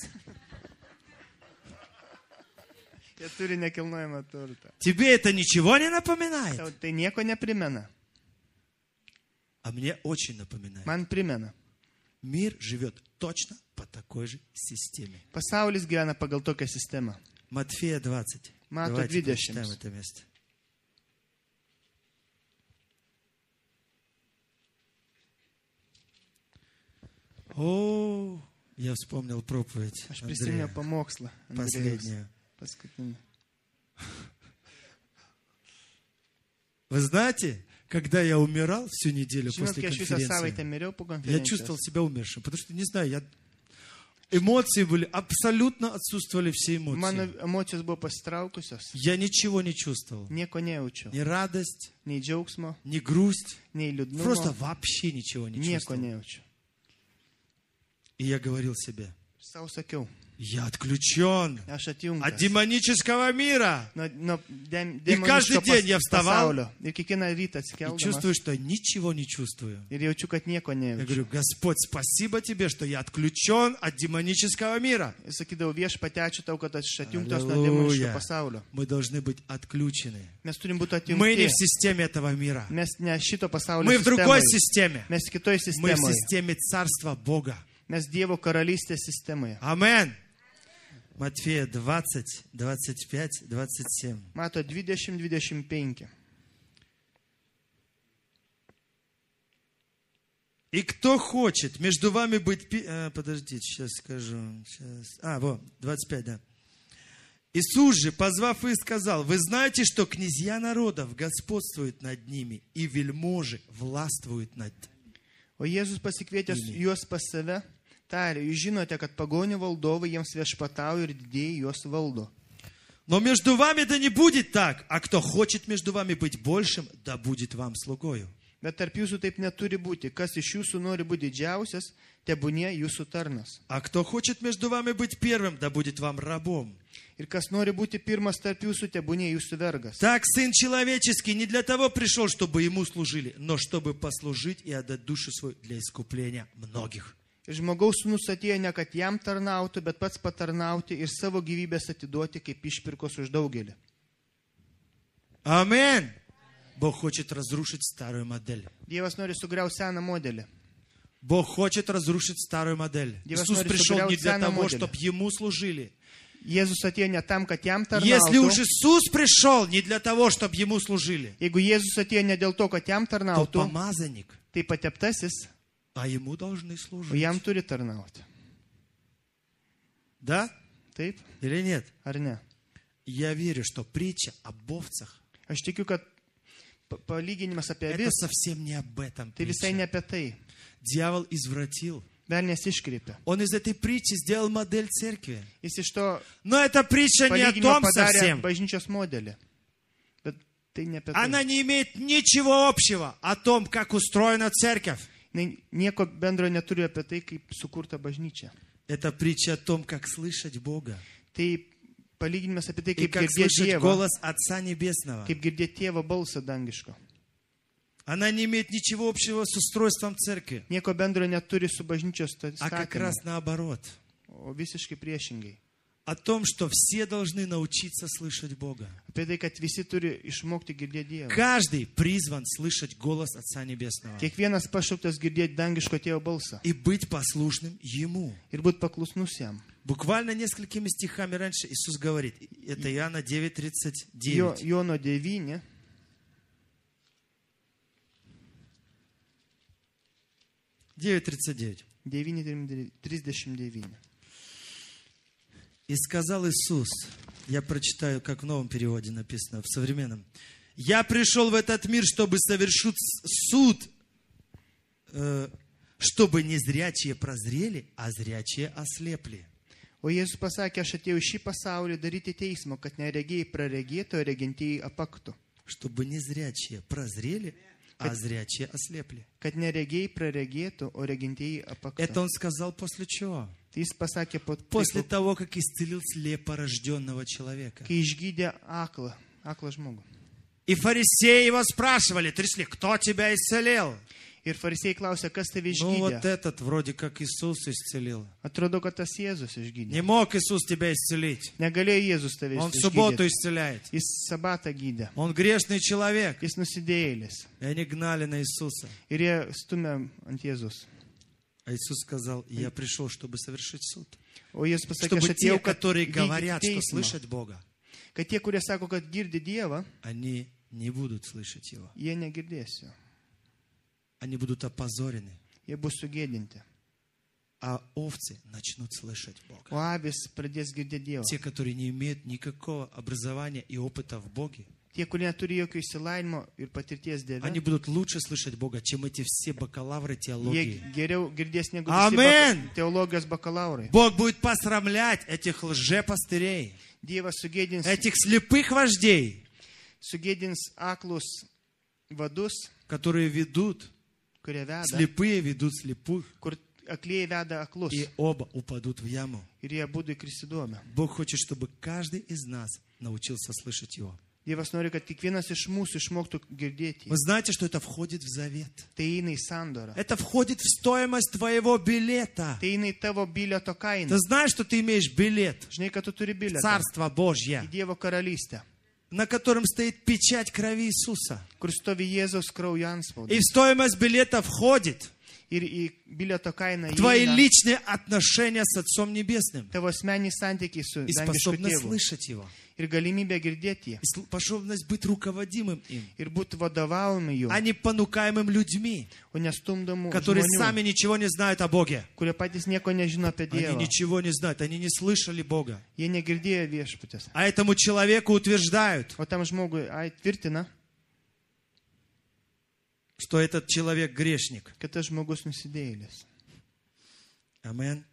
Jie turi nekilnojamą turtą. Тебе это ничего не напоминает? Tau tai nieko neprimena. А мне очень напоминает. Man primena. Мир живет точно по такой же системе. Pasaulis gyvena pagal tokią sistemą. Матфея двадцать. Мата Давайте двадцать. прочитаем это место. О, я вспомнил проповедь Aš prisimenu Андрея, pamokslą. Andrėjaus. последнюю. Paskutinį. Вы знаете, когда я умирал всю неделю Žinot, после kai aš visą savaitę конференции, miriau po я чувствовал konferencijos, себя умершим, потому что, не знаю, я... эмоции были, абсолютно отсутствовали все mano эмоции. emocijos buvo pasitraukusios. Я ничего не чувствовал. Nieko nejaučiau. Ни радость, Nei džiaugsmo, ни грусть, nei liūdnumo. просто вообще ничего не Nieko чувствовал. nejaučiau. И я говорил себе, Sau sakiau, я отключен aš от atjungtas демонического мира. nuo, nuo dem, И каждый demoniško день я pas, вставал pasaulio. Ir kiekvieną rytą и atsikeldamas. чувствую, что ничего не чувствую. Ir jaučiu, kad nieko Я nejaučiu. говорю, Господь, спасибо тебе, что я отключен от демонического мира. Ir sakydavau, viešpatie, ačiū tau, kad aš atjungtas nuo demoniško Аллилуйя. pasaulio. Мы должны быть отключены. Mes turim būti Мы не atjungti. в системе этого мира. Mes ne šito pasaulio Мы в другой sistemoje. системе. Mes kitoj Мы в sistemoje. системе Царства Бога. Mes Dievo karalystės sistemoje. Амен. Матфея двадцать, двадцать пять, двадцать семь. Mato dvidešimt dvidešimt penki. И кто хочет между вами быть... пи- а, подождите, сейчас скажу. Сейчас. А, вот, двадцать пять, да. Иисус же, позвав их, сказал, вы знаете, что князья народов господствуют над ними, и вельможи властвуют над O Jėzus pasikvietęs juos pas save, tarė, jūs žinote, kad pagonių valdovai jiems viešpatauja ir didėjai juos valdo. Но между вами да не будет так, а кто хочет между вами быть большим, да будет вам слугою. Bet tarp jūsų taip neturi būti. Kas iš jūsų nori būti didžiausias, tebūnie jūsų tarnas. А кто хочет между вами быть первым, да будет вам рабом. Ir kas nori būti pirmas tarp jūsų, tebūnie jūsų vergas. Так Сын Человеческий не для того пришел, чтобы Ему служили, но чтобы послужить и отдать душу свою для искупления многих. Ir žmogaus sūnus atėjo ne kad jam tarnautų, bet pats patarnauti ir savo gyvybės atiduoti kaip išpirkos už daugelį. Аминь. Бог хочет разрушить старую модель. Dievas nori sugriauti seną modelį. Бог хочет разрушить старую модель. Dievas Иисус nori пришел не sugriauti для seną того, modelį. чтобы Ему служили. Jėzus atėjo ne tam, kad jam Если уж tarnautų. Иисус пришел не для того, чтобы Ему служили, Jeigu Jėzus atėjo ne dėl to, kad jam то tarnautų, помазанник, tai pateptasis, а Ему должны o служить. jam turi tarnauti. Да Taip или нет? ar ne? Я верю, что притча об овцах Aš tikiu, kad pa- palyginimas apie это avis, совсем не об этом. tai visai притча. ne apie tai. Дьявол извратил. Velnės iškreipia. Он из этой притчи сделал модель церкви. Jis iš to Но эта притча не о palyginimo том padarė совсем. bažnyčios modelį. Bet tai ne apie Она tai. не имеет ничего общего о том, как устроена церковь. Jinai nieko bendro neturi apie tai, kaip sukurta bažnyčia. Это притча о том, как слышать Бога. Tai palyginimas apie tai, И kaip как girdėti слышать Dievą, голос Отца Небесного. kaip girdėti Tėvo balsą dangiško. Она не имеет ничего общего с устройством церкви, Nieko bendro neturi su bažnyčios а как statymu, раз наоборот. o visiškai priešingai. О том, что все должны научиться слышать Бога. Apie tai, kad visi turi išmokti girdėti Dievą. Каждый призван слышать голос Отца Небесного Kiekvienas pašauktas girdėti dangiško Tėvo balsą и быть послушным Ему. ir būti paklusnus jam. Буквально несколькими стихами раньше Иисус говорит, это Иоанна девять тридцать Jo, девять. Jono devyni, девять тридцать девять. devyni trisdešimt devyni. И сказал Иисус, я прочитаю, как в новом переводе написано, в современном. Я пришел в этот мир, чтобы совершить суд, э, чтобы не зрячие прозрели, а зрячие ослепли. O Jėzus pasakė, aš atėjau į šį pasaulį daryti teismo, kad neregėjai praregėtų, o regintieji apaktų. чтобы незрячие прозрели, а зрячие ослепли. kad neregiai praregėtų, o regintieji apaktų. Это он сказал после чего? Tai jis pasakė po После того, как исцелил слепорожденного человека. kai išgydė aklą, aklą žmogų. И фарисеи его спрашивали, трясли, кто тебя исцелил? Ir farisėjai klausė, kas tave Ну вот išgydė. этот вроде как Иисус исцелил. Atrodo, kad tas Jėzus Не išgydė. мог Иисус тебя исцелить. Negalėjo Jėzus tave Он в субботу išgydyti. исцеляет. Jis sabatą gydė. Он грешный человек. Jis nusidėjėlis. И они гнали на Иисуса. Ir jie stumė ant Jėzus. А Иисус сказал, я пришел, чтобы совершить суд. O Jėzus pasakė, Чтобы aš те, atėjau, kad которые vykdyti говорят, что teismą. слышат Бога, Kad tie, kurie sako, kad girdi Dievą, они не будут слышать Его. jie negirdės jo. Они будут опозорены. Jie bus sugėdinti. А овцы начнут слышать Бога. O avis pradės girdėti Dievą. Те, которые не имеют никакого образования и опыта в Боге, Tie, kurie neturi jokio įsilavinimo ir patirties Dieve, они будут лучше слышать Бога, чем эти все бакалавры jie теологии. geriau girdės negu visi Amen. baka- teologijos bakalaurai. Бог будет посрамлять этих лжепастырей, Dievas sugėdins, этих слепых вождей, sugėdins aklus vadus, которые ведут, kurie veda, слепые ведут слепых, kur aklieji veda aklus. и оба упадут в яму. Ir jie būdų įkrisiduomę. Бог хочет, чтобы каждый из нас научился слышать Его. Dievas nori, kad kiekvienas iš mūsų išmoktų girdėti. Вы знаете, что это входит в завет. Tai eina į sandorą. Это входит в стоимость твоего билета. Tai eina į tavo bilieto kainą. Ты знаешь, что ты имеешь билет Žinai, kad tu turi в bilietą Царство į Божье, Dievo karalystę, на котором стоит печать крови Иисуса. kur stovi Jėzaus kraujo anspaudas. И в стоимость билета входит Ir į bilieto kainą твои įeina личные отношения с Отцом Небесным tavo asmeniai santykiai su и dangišku способность tėvu. слышать Его, Ir galimybė girdėti jį. и способность быть руководимым им, Ir būti vadovaujami jų, а не понукаемым людьми, o nestumdomų которые žmonių, сами ничего не знают о Боге. kurie patys nieko nežino apie Они Dievą. ничего не знают, они не слышали Бога. Jie negirdėjo viešpatės. А этому человеку утверждают, O tam žmogui ai, tvirtina, что этот человек грешник. kad tas žmogus nusidėjėlis. Амен.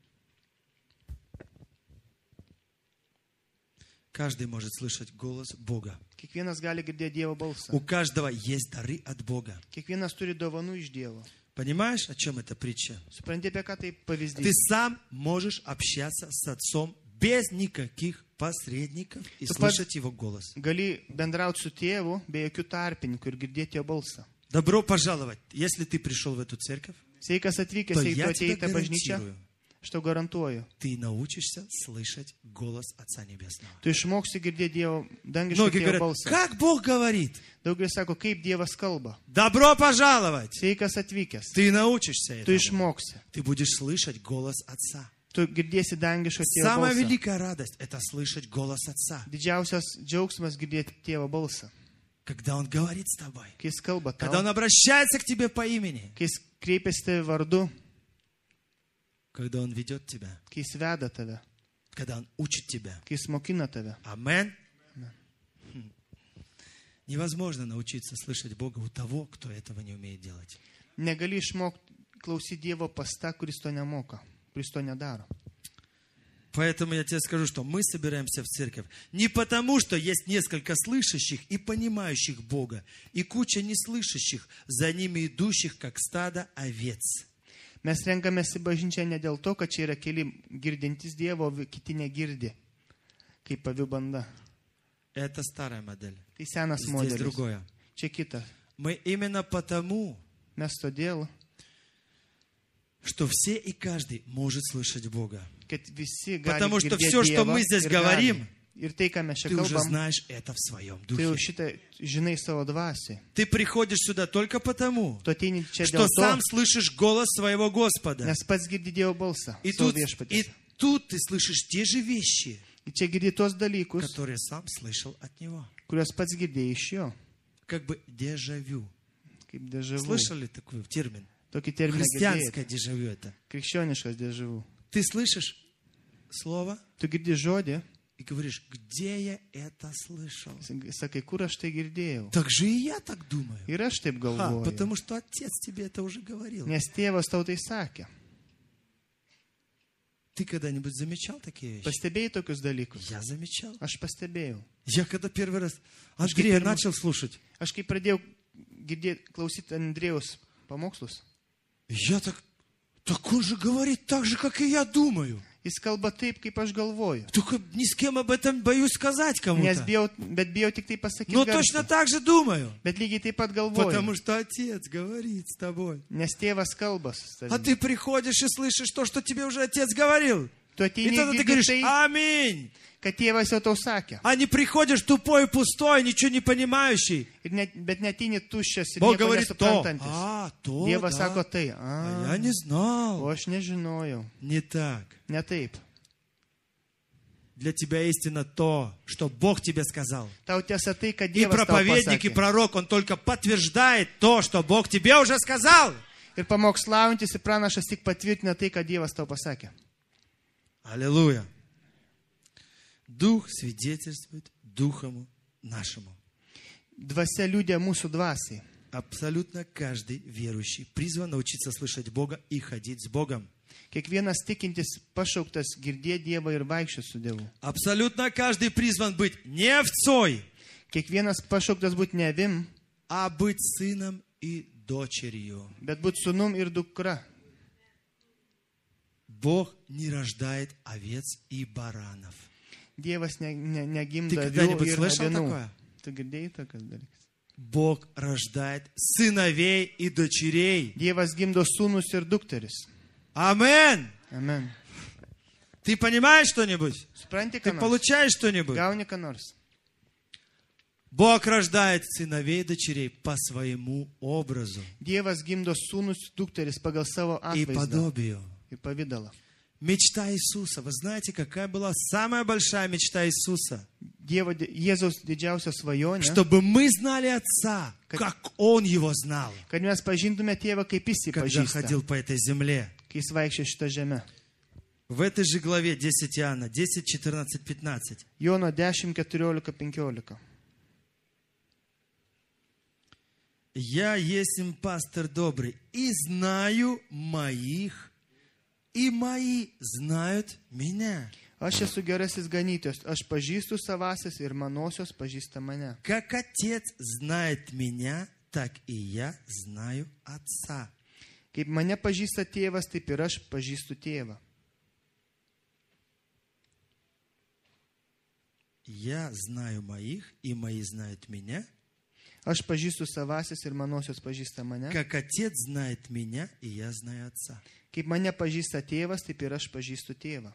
Каждый может слышать голос Бога. Kiekvienas gali girdėti Dievo balsą. У каждого есть дары от Бога. Kiekvienas turi dovanų iš Dievo. Понимаешь, о чем эта притча? Supranti, apie ką tai Ты pavyzdys? сам можешь общаться с Отцом без никаких посредников и Ты слышать Его голос. Gali bendrauti su tėvu be jokių tarpininkų ir girdėti jo balsą. Добро пожаловать. Если ты пришел в эту церковь, Sveikas atvykęs, то jei tu я atėjai тебе į tą bažnyčią, гарантирую, aš tau garantuoju. ты научишься слышать голос Отца Небесного. Tu išmoksi girdėti Dievo dangišką Многие tėvo говорят, balsą. как Бог говорит? Daugelis sako, kaip Dievas kalba. Добро пожаловать. Sveikas atvykęs. Ты научишься Tu этому. išmoksi. Ты будешь слышать голос Отца. Tu girdėsi dangišką tėvo Самая balsą. великая радость – это слышать голос Отца. Didžiausias džiaugsmas girdėti tėvo balsą. Когда Он говорит с тобой. Kai jis kalba Когда Он tau, обращается к тебе по имени. kai jis kreipiasi tave vardu, Когда Он ведет тебя. kai jis veda tave, Когда Он учит тебя. kai jis mokina tave. Амен. Хм. Невозможно научиться слышать Бога у того, кто этого не умеет делать. Negali išmokti klausyti Dievo pas tą, kuris to nemoka, kuris to nedaro. Поэтому я тебе скажу, что мы собираемся в церковь не потому, что есть несколько слышащих и понимающих Бога, и куча неслышащих, за ними идущих, как стадо овец. Mes renkamės į bažnyčią ne dėl to, kad čia yra keli girdintys Dievo, o kiti negirdi, kaip avių banda. Это старая модель. Tai senas Здесь modelis. другое. Čia kita. Мы именно потому, Mes todėl, что все и каждый может слышать Бога. kad visi gali Потому что girdėti все, что Dievą мы здесь ir говорим, gali. Ir tai, ką mes čia ты уже kalbam, знаешь это в своем tai jau духе. šitą žinai savo dvasiai. Ты приходишь сюда только потому, Tu ateini čia что dėl сам to, слышишь голос своего Господа. nes pats girdi Dievo balsą. И Savo тут, и viešpaties. тут ты слышишь те же вещи, Ir čia girdi tos dalykus, которые сам слышал от Него. kuriuos pats girdėjai iš jo. Как бы дежавю. Kaip dežavų. Слышали такой термин? Tokį terminą Христианское girdėjai. дежавю это. Krikščioniškas dežavų. Ты слышишь слово Tu girdi žodį, и говоришь, где я это слышал? sakai, kur aš tai girdėjau. Так же и я так думаю. Ir aš taip Ха, galvoju. потому что Отец тебе это уже говорил. Nes tėvas tau tai sakė. Ты когда-нибудь замечал такие вещи? Pastebėjai tokius dalykus? Я замечал. Aš pastebėjau. Я когда первый раз Андрея начал слушать, Aš kai pradėjau girdėti, klausyti Andrėjaus pamokslus, я так, так он же говорит так же, как и я думаю. jis kalba taip, kaip aš galvoju. Только ни с кем об этом боюсь сказать Nes кому-то. bijau, bet bijau tik tai pasakyti. Но garsiai. точно так же думаю. Bet lygiai taip pat galvoju. Потому что Отец говорит с тобой. Nes tėvas kalba su А tavimi. ты приходишь и слышишь то, что тебе уже Отец говорил. Tu И ateini тогда ты girdi говоришь tai, «Аминь». kad tėvas jau tau sakė. А не приходишь тупой, пустой, ничего не понимающий. Ir net, bet neteini tuščias ir Бог nieko говорит то. nesuprantantis. А, то, Dievas да. sako tai. А A, я не o знал. aš nežinojau. Не так. Ne taip. Для тебя истина то, что Бог тебе сказал. Tau tiesa tai, kad И Dievas tau проповедник, и pasakė. пророк, он только подтверждает то, что Бог тебе уже сказал. Ir pamokslaujantis ir pranašas tik patvirtina tai, kad Dievas tau pasakė. Аллилуйя. Дух свидетельствует Духому нашему. Dvasia liūdė mūsų dvasiai. Абсолютно каждый верующий призван научиться слышать Бога и ходить с Богом. Kiekvienas tikintis pašauktas girdėti Dievą ir vaikščioti su Dievu. Абсолютно каждый призван быть не овцой, Kiekvienas pašauktas būti ne avim, а быть сыном и дочерью. bet būti sunum ir dukra. Бог не рождает овец и баранов. Dievas ne, ne, Ты negimdo avių когда-нибудь ir слышал avinų. такое? Tu girdėjai tokias dalykas? Бог рождает сыновей и дочерей. Dievas gimdo sūnus ir dukteris. Амен. Amen. Ты понимаешь что-нибудь? Supranti, Ты ką nors? получаешь что-нибудь? Gauni ką nors. Бог рождает сыновей и дочерей по своему образу Dievas gimdo sūnus dukteris pagal savo и atvaizdą подобию. ir pavydalą. Мечта Иисуса. Вы знаете, какая была самая большая мечта Иисуса? Dievo, Jėzaus didžiausia svajonė, Чтобы мы знали Отца, как Он Его знал, kad mes pažintume tėvą, kaip jis jį когда pažįsta, ходил по этой земле. kai jis vaikščia šitą žemę. В этой же главе десять Иоанна, десять, четырнадцать, пятнадцать. Jono dešimt, keturiolika, penkiolika. «Я есть им пастырь добрый, и знаю моих, и мои знают меня. Aš esu gerasis ganytojas, aš pažįstu savasias ir manosios pažįsta mane. Как Отец знает меня, так и я знаю Отца». Kaip mane pažįsta tėvas, taip ir aš pažįstu tėvą. Я знаю моих, и мои знают меня, Aš pažįstu savasias ir manosios pažįsta mane. как Отец знает меня, и я знаю Отца. Kaip mane pažįsta tėvas, taip ir aš pažįstu tėvą.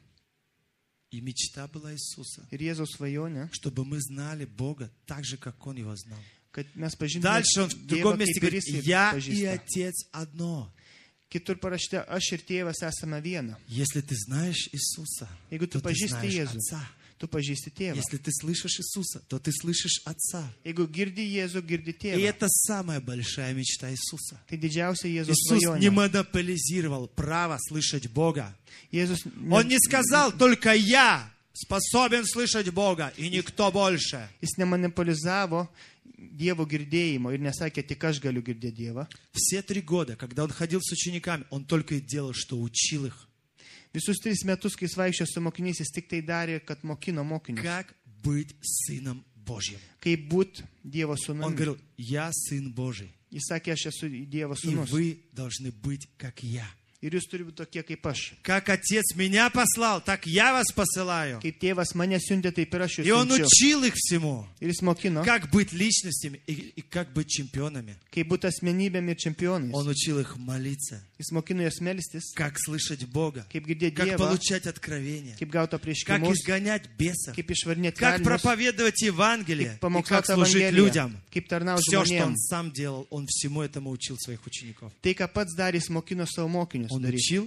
И мечта была Иисуса, Ir Jėzaus svajonė, чтобы мы знали Бога так же, как Он Его знал. kad mes pažintume Дальше Он в другом Dievą, месте kaip ir говорит, jis jį я и pažįsta. Отец одно. Kitur parašyta, aš ir tėvas esame viena. Если ты знаешь Иисуса, Jeigu tu то ты pažįsti знаешь Jėzų, Отца. tu pažįsti tėvą. Если ты слышишь Иисуса, то ты слышишь Отца. Jeigu girdi Jėzų, girdi И tėvą. это самая большая мечта Иисуса. Tai didžiausia Jėzaus Иисус не svajonė. монополизировал право слышать Бога. Jėzus Он не сказал, только я способен слышать Бога, и никто больше. Jis nemanipolizavo Dievo girdėjimo ir nesakė, tik aš galiu girdėti Dievą. Все три года, когда Он ходил с учениками, Он только и делал, что учил их. Visus tris metus, kai jis vaikščiojo su mokiniais, jis tik tai darė, kad mokino mokinius. Как быть Сыном Божьим. Kaip būti Dievo Он sūnumi. говорил, я Сын Божий, Jis sakė, aš esu Dievo и sūnus. вы должны быть, как я. Ir jūs turite būti tokie kaip aš. Как Отец меня послал, так я вас посылаю. Kaip tėvas mane siuntė, taip ir aš jūs И Он siunčiu. учил их всему. Ir jis mokino, Как быть личностями и, и как быть чемпионами. kaip būti asmenybėm ir čempionais. Он учил их молиться. Jis mokino jas melstis, Как слышать Бога. kaip girdėti Как Dievą, получать откровения. kaip gauti Как apreiškimus, изгонять бесов. kaip išvarnėti Как velnius, проповедовать Евангелие. kaip И как pamokslauti служить Evangeliją, людям. kaip tarnauti Все, что Он žmonėms. сам делал, Он всему этому учил своих учеников. Tai, ką pats darė, jis mokino savo mokinius Он daryti. учил,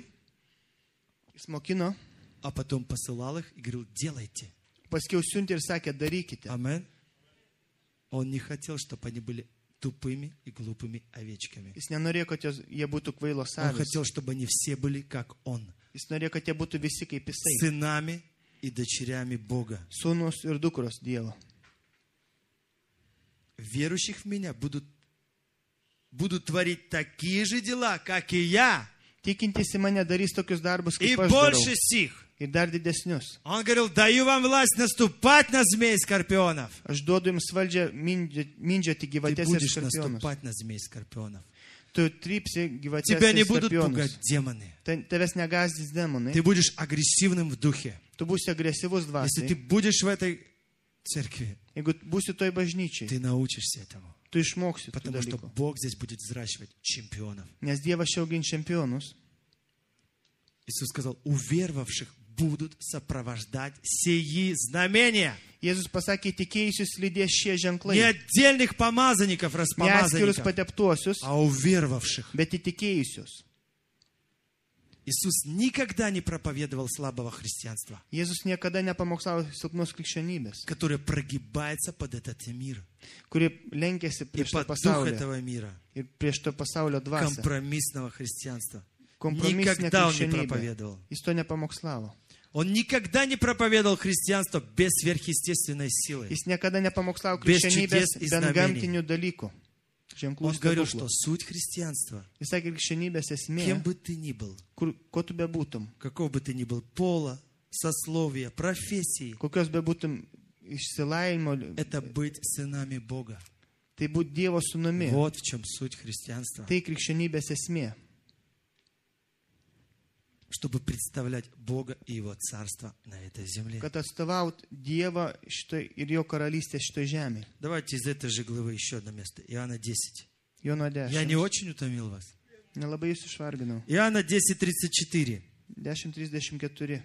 Jis mokino, а потом посылал их и говорил, делайте. paskiau siuntė ir sakė, darykite. Амен. Он не хотел, чтобы они были тупыми и глупыми овечками. Jis nenorėjo, kad jos, jie būtų kvailos Он savys. хотел, чтобы они все были, как Он. Jis norėjo, kad jie būtų visi kaip jisai. Сынами и дочерями Бога. Sūnus ir dukros Dievo. Верующих в Меня будут, будут творить такие же дела, как и Я. Tikintis į mane darys tokius darbus, И kaip aš darau. больше сих. ir dar didesnius. Он говорил, даю вам власть наступать на змей и скорпионов. Aš duodu jums valdžią mindžioti mindžioti Ты gyvatės ir будешь skorpionus. наступать на змей и скорпионов. Tu trypsi gyvatės Тебя не ir будут skorpionus. пугать демоны. Ta- Tavęs negazdys demonai. Ты будешь агрессивным в духе. Tu būsi agresyvus Если ты dvasiai. будешь в этой церкви, Jeigu būsi toj bažnyčiai, ты научишься этому. tu išmoksi tų Потому что dalykų. Бог здесь будет взращивать чемпионов. Nes Dievas čia augins čempionus. Иисус сказал, уверовавших будут сопровождать сии знамения. Jėzus pasakė, tikėjusius lydės šie Не ženklai. отдельных помазанников, Ne atskirus распомазанников, pateptuosius, а уверовавших. bet įtikėjusius. Иисус никогда не проповедовал слабого христианства, Jėzus niekada nepamokslavo silpnos krikščionybės, которое прогибается под этот мир kuri lenkėsi и prieš to под дух pasaulio этого мира, ir prieš to pasaulio dvasią. компромиссного христианства. Kompromisinė Никогда он не krikščionybė. проповедовал. Jis to nepamokslavo. Он никогда не проповедовал христианство без сверхъестественной силы. Jis niekada nepamokslavo Без krikščionybės чудес и be знамений. gamtinių dalykų. Ženklų Он говорил, stebuklų. что суть христианства, Jis sakė, krikščionybės esmė, кем бы ты ни был, kur, ko tu bebūtum, какого бы ты ни был, пола, сословия, профессии, kokios bebūtum išsilaimimo, это быть сынами Бога. tai būti Dievo sūnumi. Вот в чем суть христианства. Tai krikščionybės esmė. Чтобы представлять Бога и Его Царство на этой земле. Kad atstovaut Dievą šitoj, ir jo karalystę šitoj žemėje. Давайте из этой же главы еще одно место. Иоанна десять. Jono Я не dešimt. очень утомил вас. Nelabai jūs išvarginau. Иоанна десять тридцать четыре. dešimt trisdešimt keturi.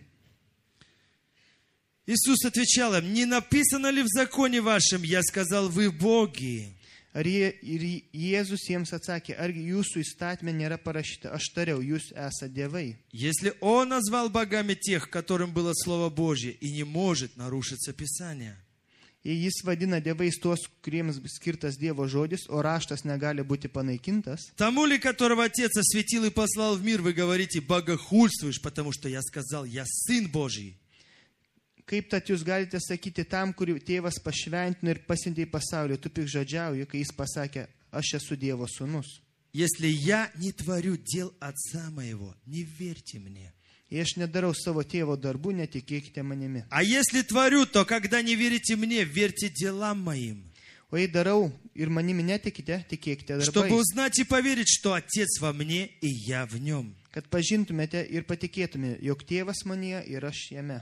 Иисус отвечал им, не написано ли в законе вашем, я сказал, вы боги. Ar jie, ir Jėzus jiems atsakė, argi jūsų įstatymė nėra parašyta, aš tariau, jūs esate dievai. Если Он назвал богами тех, которым было Слово Божье, и не может нарушиться Писание. Jei jis vadina dievais tuos, kuriems skirtas Dievo žodis, o raštas negali būti panaikintas, Тому ли, которого Отец осветил и послал в мир, вы говорите, богохульствуешь, потому что я сказал, я Сын Божий. kaip tad jūs galite sakyti tam, kurį tėvas pašventino ir pasiuntė į pasaulį, tu pikžodžiauji, kai jis pasakė, aš esu Dievo sūnus. Если я не творю дел Отца моего, не верьте мне. Jei aš nedarau savo tėvo darbų, netikėkite manimi. А если творю, то когда не верите мне, верьте делам моим. O jei darau ir manimi netikite, tikėkite Чтобы darbais, узнать и поверить, что Отец во мне, и я в нем. kad pažintumėte ir patikėtumėte, jog tėvas manyje ir aš jame.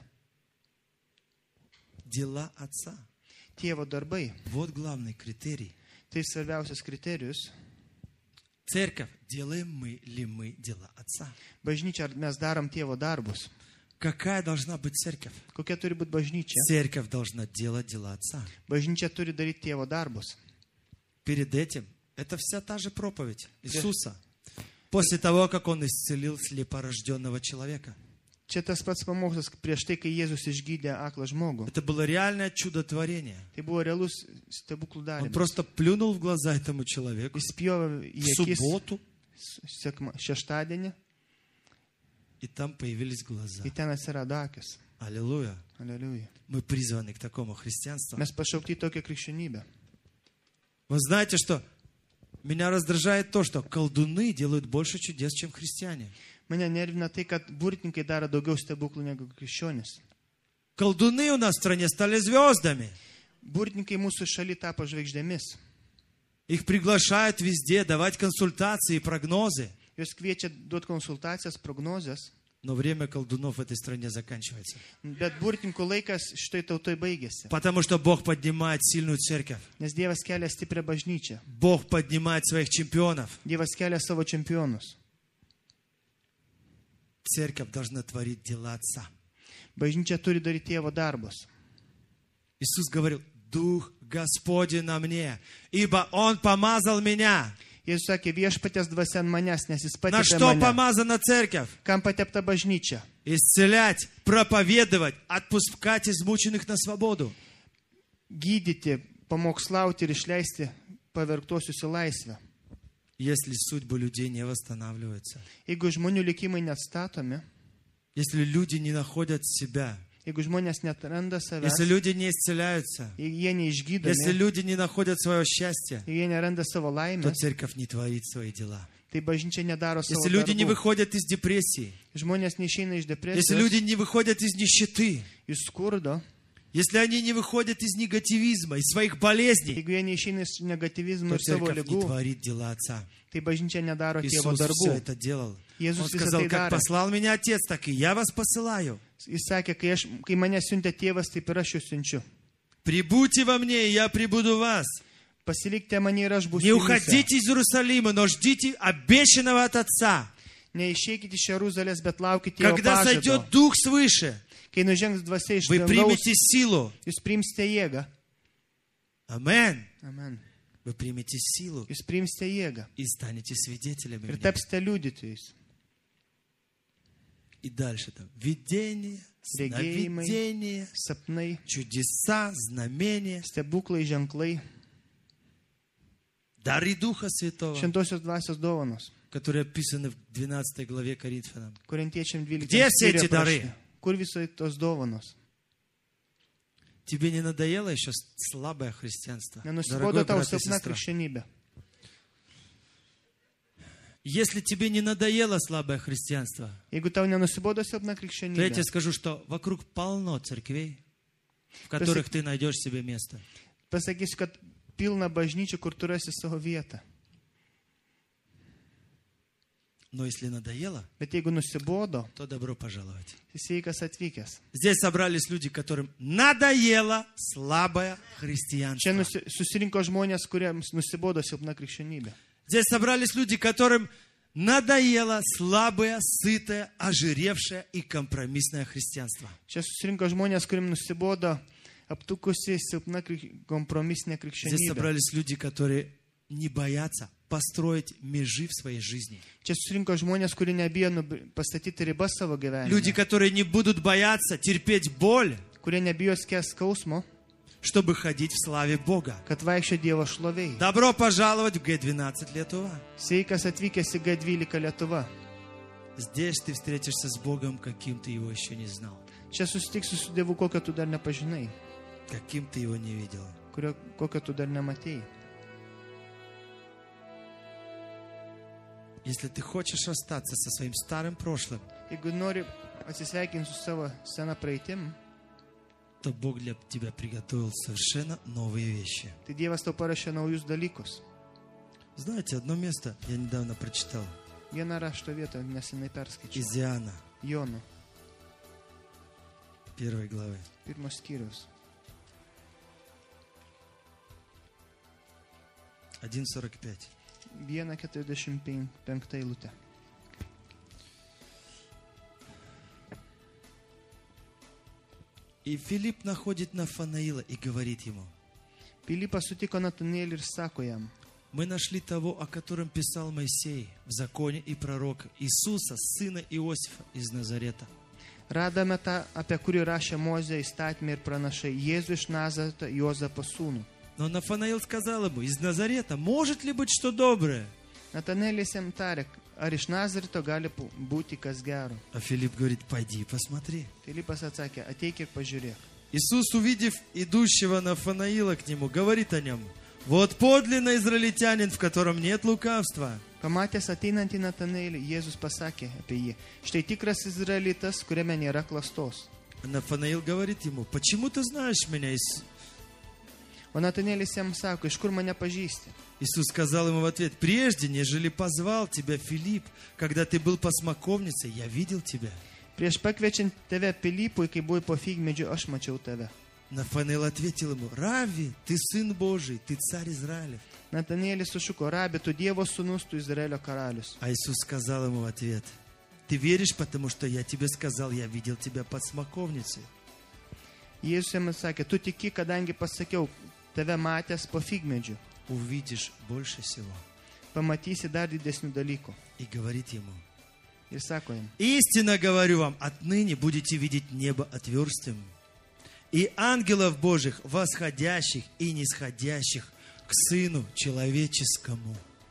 Дела Отца. Tėvo darbai. Вот главный критерий. Tai svarbiausias kriterijus. Церковь, делаем мы ли мы дела Отца? Bažnyčia, ar mes darom tėvo darbus? Какая должна быть церковь? Kokia turi būti bažnyčia? Церковь должна делать дела Отца. Bažnyčia turi daryti tėvo darbus. Перед этим, это вся та же проповедь Иисуса. После того, как Он исцелил слепорожденного человека. Čia tas pats pamokslas prieš tai, kai Jėzus išgydė aklą žmogų. Это было реальное чудотворение. Tai buvo realus stebuklų Он darimas. просто плюнул в глаза этому человеку Jis pjovė į в akis субботу, sekma- šeštadienį, и там появились глаза. kai ten atsirado akis. Аллилуйя. Aleliuja. Мы призваны к такому христианству. Mes pašaukti į tokią krikščionybę. Вы знаете, что меня раздражает то, что колдуны делают больше чудес, чем христиане. Mane nervina tai, kad burtininkai daro daugiau stebuklų negu krikščionis. Колдуны у нас в стране стали звездами. Burtininkai mūsų šaly tapo žvaigždėmis. Их приглашают везде, давать консультации и прогнозы. Jūs kviečia duoti konsultacijas, prognozes, Но время колдунов в этой стране заканчивается. bet burtininkų laikas šitoj tautoj baigėsi. Потому что Бог поднимает сильную церковь. Nes Dievas kelia stiprią bažnyčią. Бог поднимает своих чемпионов. Dievas kelia savo čempionus. Церковь должна творить дела Отца. Bažnyčia turi daryti tėvo darbus. Иисус говорил, Дух Господень на мне, ибо Он помазал меня. Jėzus sakė, viešpatės dvasia ant manęs, nes jis На patepė что mane. помазана церковь? Kam patepta bažnyčia? Исцелять, проповедовать, отпускать измученных на свободу. Gydyti, pamokslauti ir išleisti pavergtosius į laisvę. Если судьбы людей не восстанавливаются, Jeigu žmonių likimai neatstatomi, если люди не находят себя, jeigu žmonės netranda savęs, если люди не исцеляются, jeigu jie если neišgydomi, люди не находят свое счастье, jeigu jie neranda savo то laimės, церковь не творит свои дела. Tai bažnyčia nedaro savo Если люди не darbų. выходят из депрессии, Žmonės neišeina iš если depresijos, люди не выходят из нищеты, iš skurdo, если они не выходят из негативизма, из своих болезней, jeigu jie neišeina iš negatyvizmo то ir savo церковь не ligų, творит дела Отца. tai bažnyčia nedaro Tėvo Иисус все darbų. это делал. Jėzus Он visą сказал, tai как darė. послал меня Отец, так и я вас посылаю. Jis sakė, kai, aš, kai mane siuntė tėvas, taip ir aš jūs siunčiu. Прибудьте во мне, и я прибуду в вас. Pasilikite mane ir aš būsiu. Не jumyse. уходите из Иерусалима, но ждите обещанного от Отца. Neišeikite iš Jeruzalės, bet laukite jo Когда pažado. сойдет Дух свыше, Kai nužengs dvasia iš вы dangaus, примете силу. jūs priimsite jėgą. Амен. Amen. Вы примете силу Jūs priimsite jėgą и станете свидетелями ir мне. tapsite liudytojais. И дальше там видение, Regėjimai, сновидение, sapnai, чудеса, знамения, stebuklai, ženklai, дары Духа Святого, šventosios dvasios dovanos. которые описаны в двенадцатой главе Коринфянам. Korintiečiam Где все эти dvyliktam дары? Kur visos tos dovanos? Тебе не надоело еще слабое христианство? Nenusibodo tau брат и silpna сестра? krikščionybė. Если тебе не надоело слабое христианство, Jeigu tau nenusibodo silpna то я krikščionybė, тебе скажу, что вокруг полно церквей, в которых ты найдешь себе место. pasakysiu, kad pilna bažnyčių, kur tu rasi savo vietą. Но если надоело, Bet jeigu nusibodo, то добро пожаловать. tai sveikas atvykęs. Здесь собрались люди, которым надоело слабое Čia христианство. nusi, susirinko žmonės, kuriems nusibodo silpna krikščionybė. Здесь собрались люди, которым надоело слабое, сытое, ожиревшее и компромиссное христианство. Čia susirinko žmonės, kuriems nusibodo aptukusi silpna krik- kompromisinė Здесь krikščionybė. собрались люди, которые не боятся построить межи в своей жизни. Čia susirinko žmonės, kurie nebijo nub- pastatyti ribas savo Люди, gyvenime. которые не будут бояться терпеть боль, Kurie nebijo skęs skausmo, чтобы ходить в славе Бога. kad vaikščio Dievo šloviai. Добро пожаловать в Г двенадцать Lietuva. Sveikas atvykęs į G dvylika Lietuva. Здесь ты встретишься с Богом, каким ты его еще не знал, Čia susitiksiu su Dievu, kokio tu dar nepažinai, каким ты его не видел. kurio, kokio tu dar nematėjai. Если ты хочешь расстаться со своим старым прошлым, Jeigu nori atsisveikinti su savo sena praeitim, то Бог для тебя приготовил совершенно новые вещи. tai Dievas tau parašė naujus dalykus. Знаете, одно место я недавно прочитал. Vieną rašto vietą nesenai perskaičiau. Из Иоанна, Jono, первой главы. pirmos skyrius. один сорок пять. vieną keturiasdešimt penktą eilutę. И Филипп находит Нафанаила и говорит ему: Pilypas sutiko Natanėlį ir sako jam, мы нашли того, о котором писал Моисей в законе и пророках, Иисуса, сына Иосифа из Назарета. radome tą, apie kurį rašė Mozė įstatymė ir pranašai, Jėzų iš Nazareto, Juozapo sūnų. Но Нафанаил сказал ему: из Назарета может ли быть что доброе? Natanėlis jam tarė, ar iš Nazareto gali pu- būti kas gero. А Филипп говорит: пойди, посмотри. Pilypas atsakė, ateik ir pažiūrėk. Иисус, увидев идущего Нафанаила к нему, говорит о нем: вот подлинно израильтянин, в котором нет лукавства. Pamatęs ateinantį Natanėlį, Jėzus pasakė apie jį, štai tikras izraelitas, kuriame nėra klastos. Нафанаил говорит ему: почему ты знаешь меня? Ис- O Natanėlis jam sako, iš kur mane pažįsti? Иисус сказал ему в ответ: прежде, нежели позвал тебя Филипп, когда ты был по смоковнице, я видел тебя. Prieš pakviečiant tave Pilypui, kai buvai po figmedžiu, aš mačiau tave. Нафанаил ответил ему: Рави, ты сын Божий, ты царь Израилев. Natanėlis sušuko, rabi, tu Dievo sūnus, tu Izraelio karalius. А Иисус сказал ему в ответ: ты веришь, потому что я тебе сказал, я видел тебя под смоковницей. Jėzus jam atsakė, tu tiki, kadangi pasakiau, tave matęs po figmedžiu. Увидишь больше всего. Pamatysi dar didesnių dalykų. И говорит ему: Ir sako jam, истинно говорю вам, отныне будете видеть небо отверстым, и ангелов Божьих, восходящих и нисходящих к Сыну Человеческому.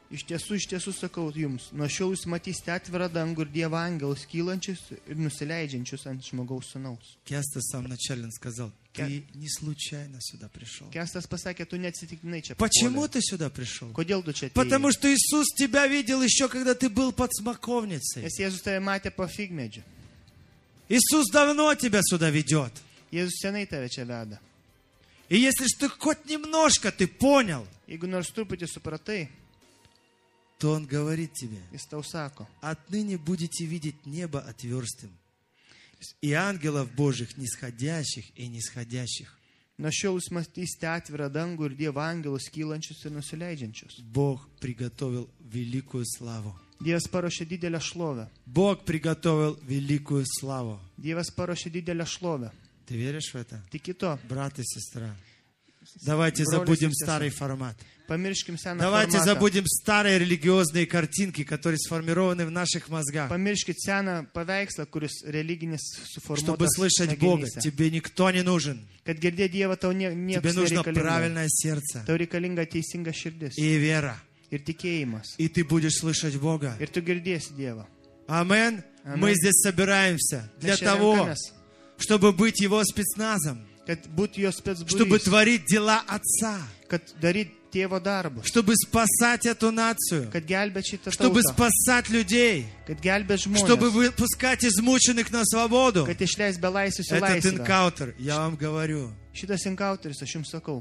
Iš tiesų, iš tiesų sakau jums, nuo šiol jūs matysite atvirą dangų ir Dievo angelus kylančius ir nusileidžiančius ant žmogaus sūnaus. Кестас в самом начале сказал, ты не случайно сюда пришел. Kestas pasakė, tu neatsitiktinai čia Почему papuolei. ты сюда пришел? Kodėl tu čia atėjai? Потому что Иисус тебя видел еще, когда ты был под смоковницей. Nes Jėzus tave matė po figmedžiu. Иисус давно тебя сюда ведет. Jėzus senai tave čia veda. И если ж ты хоть немножко ты понял, Jeigu nors truputį supratai, то Он говорит тебе, jis tau sako, отныне будете видеть небо отверстым, и ангелов Божьих нисходящих и нисходящих. nuo šiol jūs matysite atvirą dangų ir Dievo angelus kylančius ir nusileidžiančius. Бог приготовил великую славу. Dievas paruošė didelę šlovę. Бог приготовил великую славу. Dievas paruošė didelę šlovę. Ты веришь в это? Tiki to. Брат и сестра. Давайте Броли забудем сестра. старый формат. Pamirškim seną Давайте formatą. забудем старые религиозные картинки, которые сформированы в наших мозгах. Pamirškit seną paveikslą, kuris religinis Чтобы suformuotas слышать Бога, smegenyse. тебе никто не нужен. Kad girdėti Dievą tau nie, Тебе niekas нужно nereikalinga. правильное сердце Tau reikalinga teisinga širdis и вера. ir tikėjimas. И ты будешь слышать Бога. Ir tu girdėsi Dievą. Амен. Амен. Мы здесь собираемся для Mes čia того, renkamės, чтобы быть Его спецназом, kad būtų jos чтобы specbūris, творить дела Отца, kad daryt tėvo darbus, чтобы спасать эту нацию, kad gelbėt šitą чтобы tautą, спасать людей, kad gelbėt чтобы žmonės, выпускать измученных на свободу. kad išleis belaisvius į Этот laisvę. энкаутер, я вам говорю, Šitas enkauteris, aš jums sakau,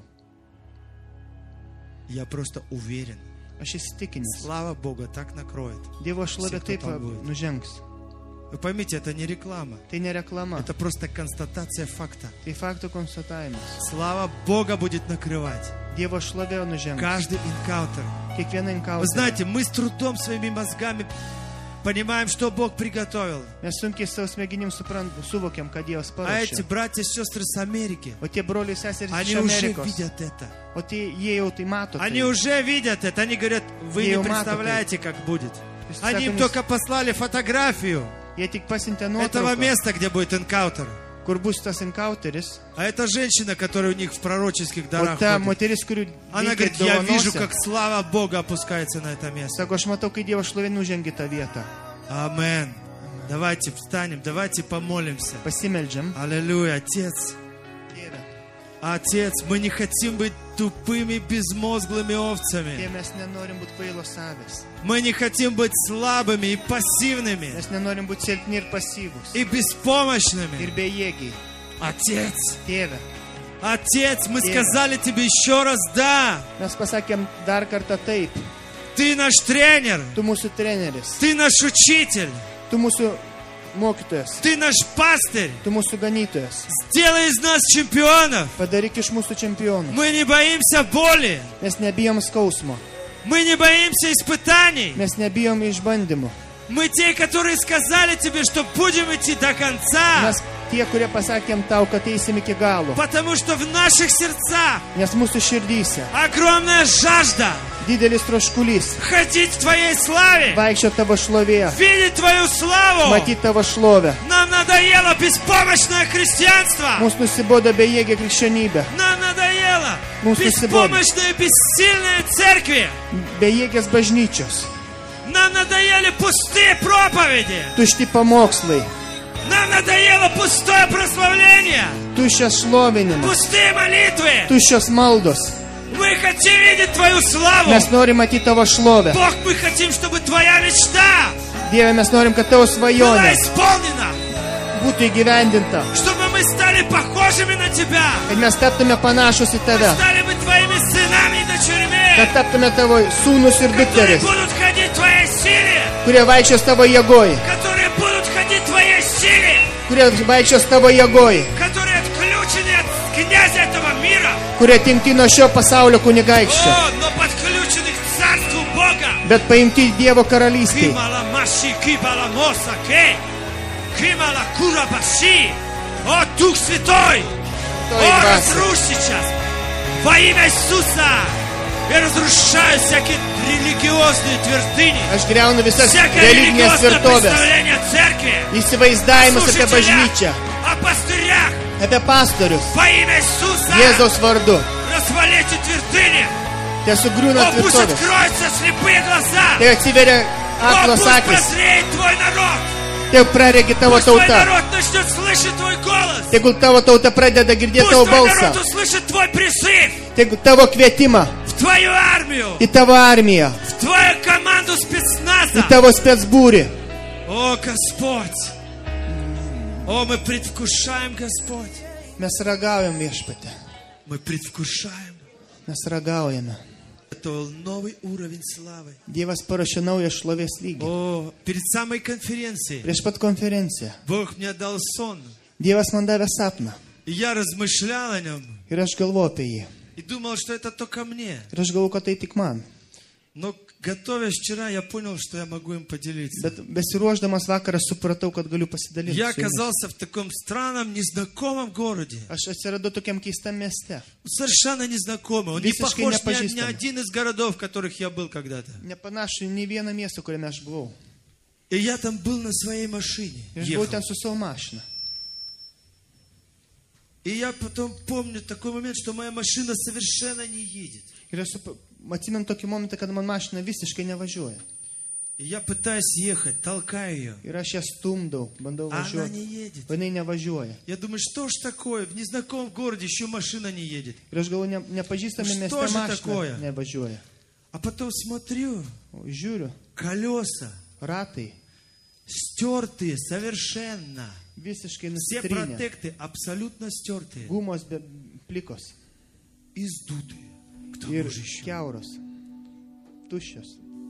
я просто уверен, aš įsitikinęs, слава Бога так накроет. Dievo šlovė Всех, taip кто там будет. nužengs. Вы поймите, это не реклама, Tai ne reklama, это просто констатация факта. tai faktų konstatavimas. Слава Бога будет накрывать Dievo šlovė nužengs. каждый энкаутер. Kiekvieną Вы enkauterį. знаете, мы с трудом своими мозгами понимаем, что Бог приготовил. Mes sunkiai savo smegenim suprant, suvokiam, kad Dievas А эти paruošė. братья и сестры с Америки, O tie broliai seserys они iš уже Amerikos, видят это. o tie, jie jau tai mato. Они Tai. уже видят это. Они говорят, вы Jie не jau mato представляете, как будет. Jūs Они им sakomis, только послали фотографию Jie tik pasiuntė этого nuotrauką, места, где будет энкаутер. kur bus tas enkauteris. А это женщина, которая у них в пророческих O дарах ta ходит. moteris, kurių Она veikia говорит, я вижу, dovanose, как слава Бога опускается на это место. sako, aš matau, kai Dievo šlovė nužengia tą vietą. Амен. Давайте встанем, давайте помолимся. Pasimeldžiam. Аллилуйя, Отец. Dieve, Отец, мы не хотим быть тупыми, безмозглыми овцами. Dieve, mes nenorim būti kvailos savęs. Мы не хотим быть слабыми и пассивными, Mes nenorim būti silpni ir pasyvūs. и беспомощными. Ir bejėgiai. Отец, Tėve, Отец, мы Нет. сказали Тебе еще раз «да». mes pasakėm dar kartą taip. Ты наш тренер, Tu mūsų treneris, Ты наш учитель, tu mūsų mokytojas, Ты наш пастырь. tu mūsų ganytojas. Сделай из нас чемпионов. Padaryk iš mūsų čempionų. Мы не боимся боли, Mes nebijom skausmo. мы не боимся испытаний. Mes nebijom išbandymų. Мы те, которые сказали Тебе, что будем идти до конца, Mes tie, kurie pasakėm tau, kad eisim iki galo. потому что в наших сердцах Nes mūsų širdyse огромная жажда didelis troškulys. ходить в Твоей славе, Vaikščio tavo šlovėje. видеть Твою славу. Matyti tavo šlovę. Нам надоело беспомощное христианство. Mums nusibodo bejėgė krikščionybė. Нам надоело Mums nusibodo. беспомощные, бессильные церкви. Bejėgės bažnyčios. Нам надоели пустые проповеди. Tušti pamokslai. Нам надоело пустое прославление. Tuščias šlovinimas. Пустые молитвы. Tuščios maldos. Мы хотим видеть Твою славу. Mes norim matyti tavo šlovę. Бог, мы хотим, чтобы Твоя мечта Dieve, mes norim, kad tavo была svajonė исполнена. būtų įgyvendinta. Чтобы мы стали похожими на Тебя. Kad mes taptume panašus į Мы tave. стали бы Твоими сынами и дочерьми, Kad taptume tavo sūnus ir которые dukteris, будут ходить в Твоей силе, kurie vaikščios tavo jėgoj, которые будут ходить в Твоей силе, kurie vaikščios tavo jėgoj, которые отключены от князя этого мира, kurie atimti nuo šio pasaulio kunigaikščio, о, но подключены к Царству Бога. bet paimti į Dievo karalystį. Кимала маши, кибала моса, кей, кимала кура баши. О, Дух Святой, Той о, dvasia. разрушь сейчас во имя Иисуса. Я разрушаю всякие религиозные твердыни, Aš greunu visas всякое religinės религиозное tvirtovės, представление церкви, įsivaizdavimus apie слушателях, bažnyčią, о пастырях. apie pastorius, Во имя Иисуса Jėzaus vardu. развали эти твердыни. Te sugriūna О, пусть tvirtovės. откроются слепые глаза. Te atsiveria О, aklos пусть akis. прозреет твой народ. Te praregi tavo Пусть твой tauta. народ начнет слышать твой голос. Tegul tavo tauta pradeda girdėti Пусть tavo твой balsą. народ услышит твой призыв Tegul tavo kvietimą в твою армию, į tavo armiją, в твою команду į спецназа. tavo spetsbūrį. О, Господь! О, мы предвкушаем, Господь! Mes ragaujam viešpatę. Мы предвкушаем. Mes ragaujame. Это новый уровень славы. Dievas parašė naują šlovės lygį. О, перед самой конференцией Prieš pat konferenciją. Бог мне дал сон. Dievas man davė sapną. И я размышлял о нем. Ir aš galvoju apie jį. И думал, что это только мне. Ir aš galvoju, kad tai tik man. Но готовясь вчера, я понял, что я могу им поделиться. Bet besiruošdamas vakarą supratau, kad galiu pasidalinti. Я su jumis. оказался в таком странном, незнакомом городе. Aš atsiradau tokiam keistam mieste. Совершенно незнакомый. Он не Visiškai похож ни, ни nepažįstamą. один из городов, в которых я был когда-то. Nepanašu į nei vieną miestą, kuriame aš buvau. И я там был на своей машине. Ir aš ехал. buvau ten su savo mašina. И я потом помню такой момент, что моя машина совершенно не едет. Ir aš supa- atsimenu tokį momentą, kad man mašina visiškai nevažiuoja. И я пытаюсь ехать, толкаю ее. Ir aš ją stumdau, bandau А она važiuoti. не едет. O jinai nevažiuoja. Я думаю, что ж такое? В незнакомом городе еще машина не едет. Ir aš galvoju, ne, nepažįstami Что mieste же mašina такое? nevažiuoja. А потом смотрю, O žiūriu, колеса ratai стертые совершенно. visiškai Все nusitrinę. протекты абсолютно стертые. Gumos be plikos. И сдутые. К тому Ir же еще. keuros. Tuščios.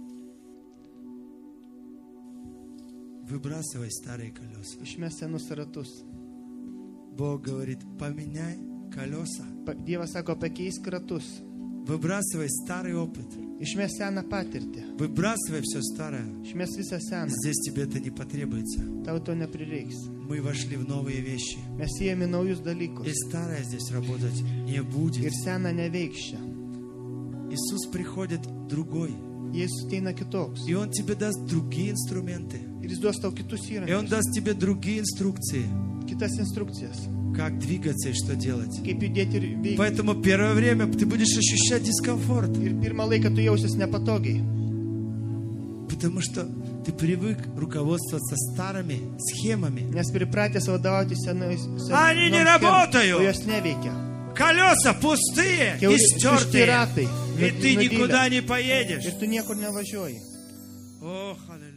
Выбрасывай старые колеса. Išmes senus ratus. Бог говорит, поменяй колеса. Pa- Dievas sako, pakeisk ratus. Выбрасывай старый опыт. Išmes seną patirtį. Выбрасывай все старое. Išmes visą seną. Здесь тебе это не потребуется. Tau to neprireiks. Мы вошли в новые вещи. Mes įėjome naujus dalykus. И старое здесь работать не Ir будет. sena neveiks čia. Иисус приходит другой. Jėzus ateina kitoks. И Он тебе даст другие инструменты. Ir jis duos tau kitus И Он įrankius. даст тебе другие инструкции, Kitas instrukcijas. как двигаться и что делать. Kaip judėti ir veikti. Поэтому первое время ты будешь ощущать дискомфорт. Ir pirmą laiką tu jausies nepatogiai. Потому что ты привык руководствоваться старыми схемами. Nes pripratęs vadovauti senais. Они не senom schemom, работают. O jos neveikia. Колеса пустые и Kiauri- tušti стертые. ratai. И ты nudilę. никуда не поедешь. Ir tu niekur nevažiuoji. О, аллилуйя.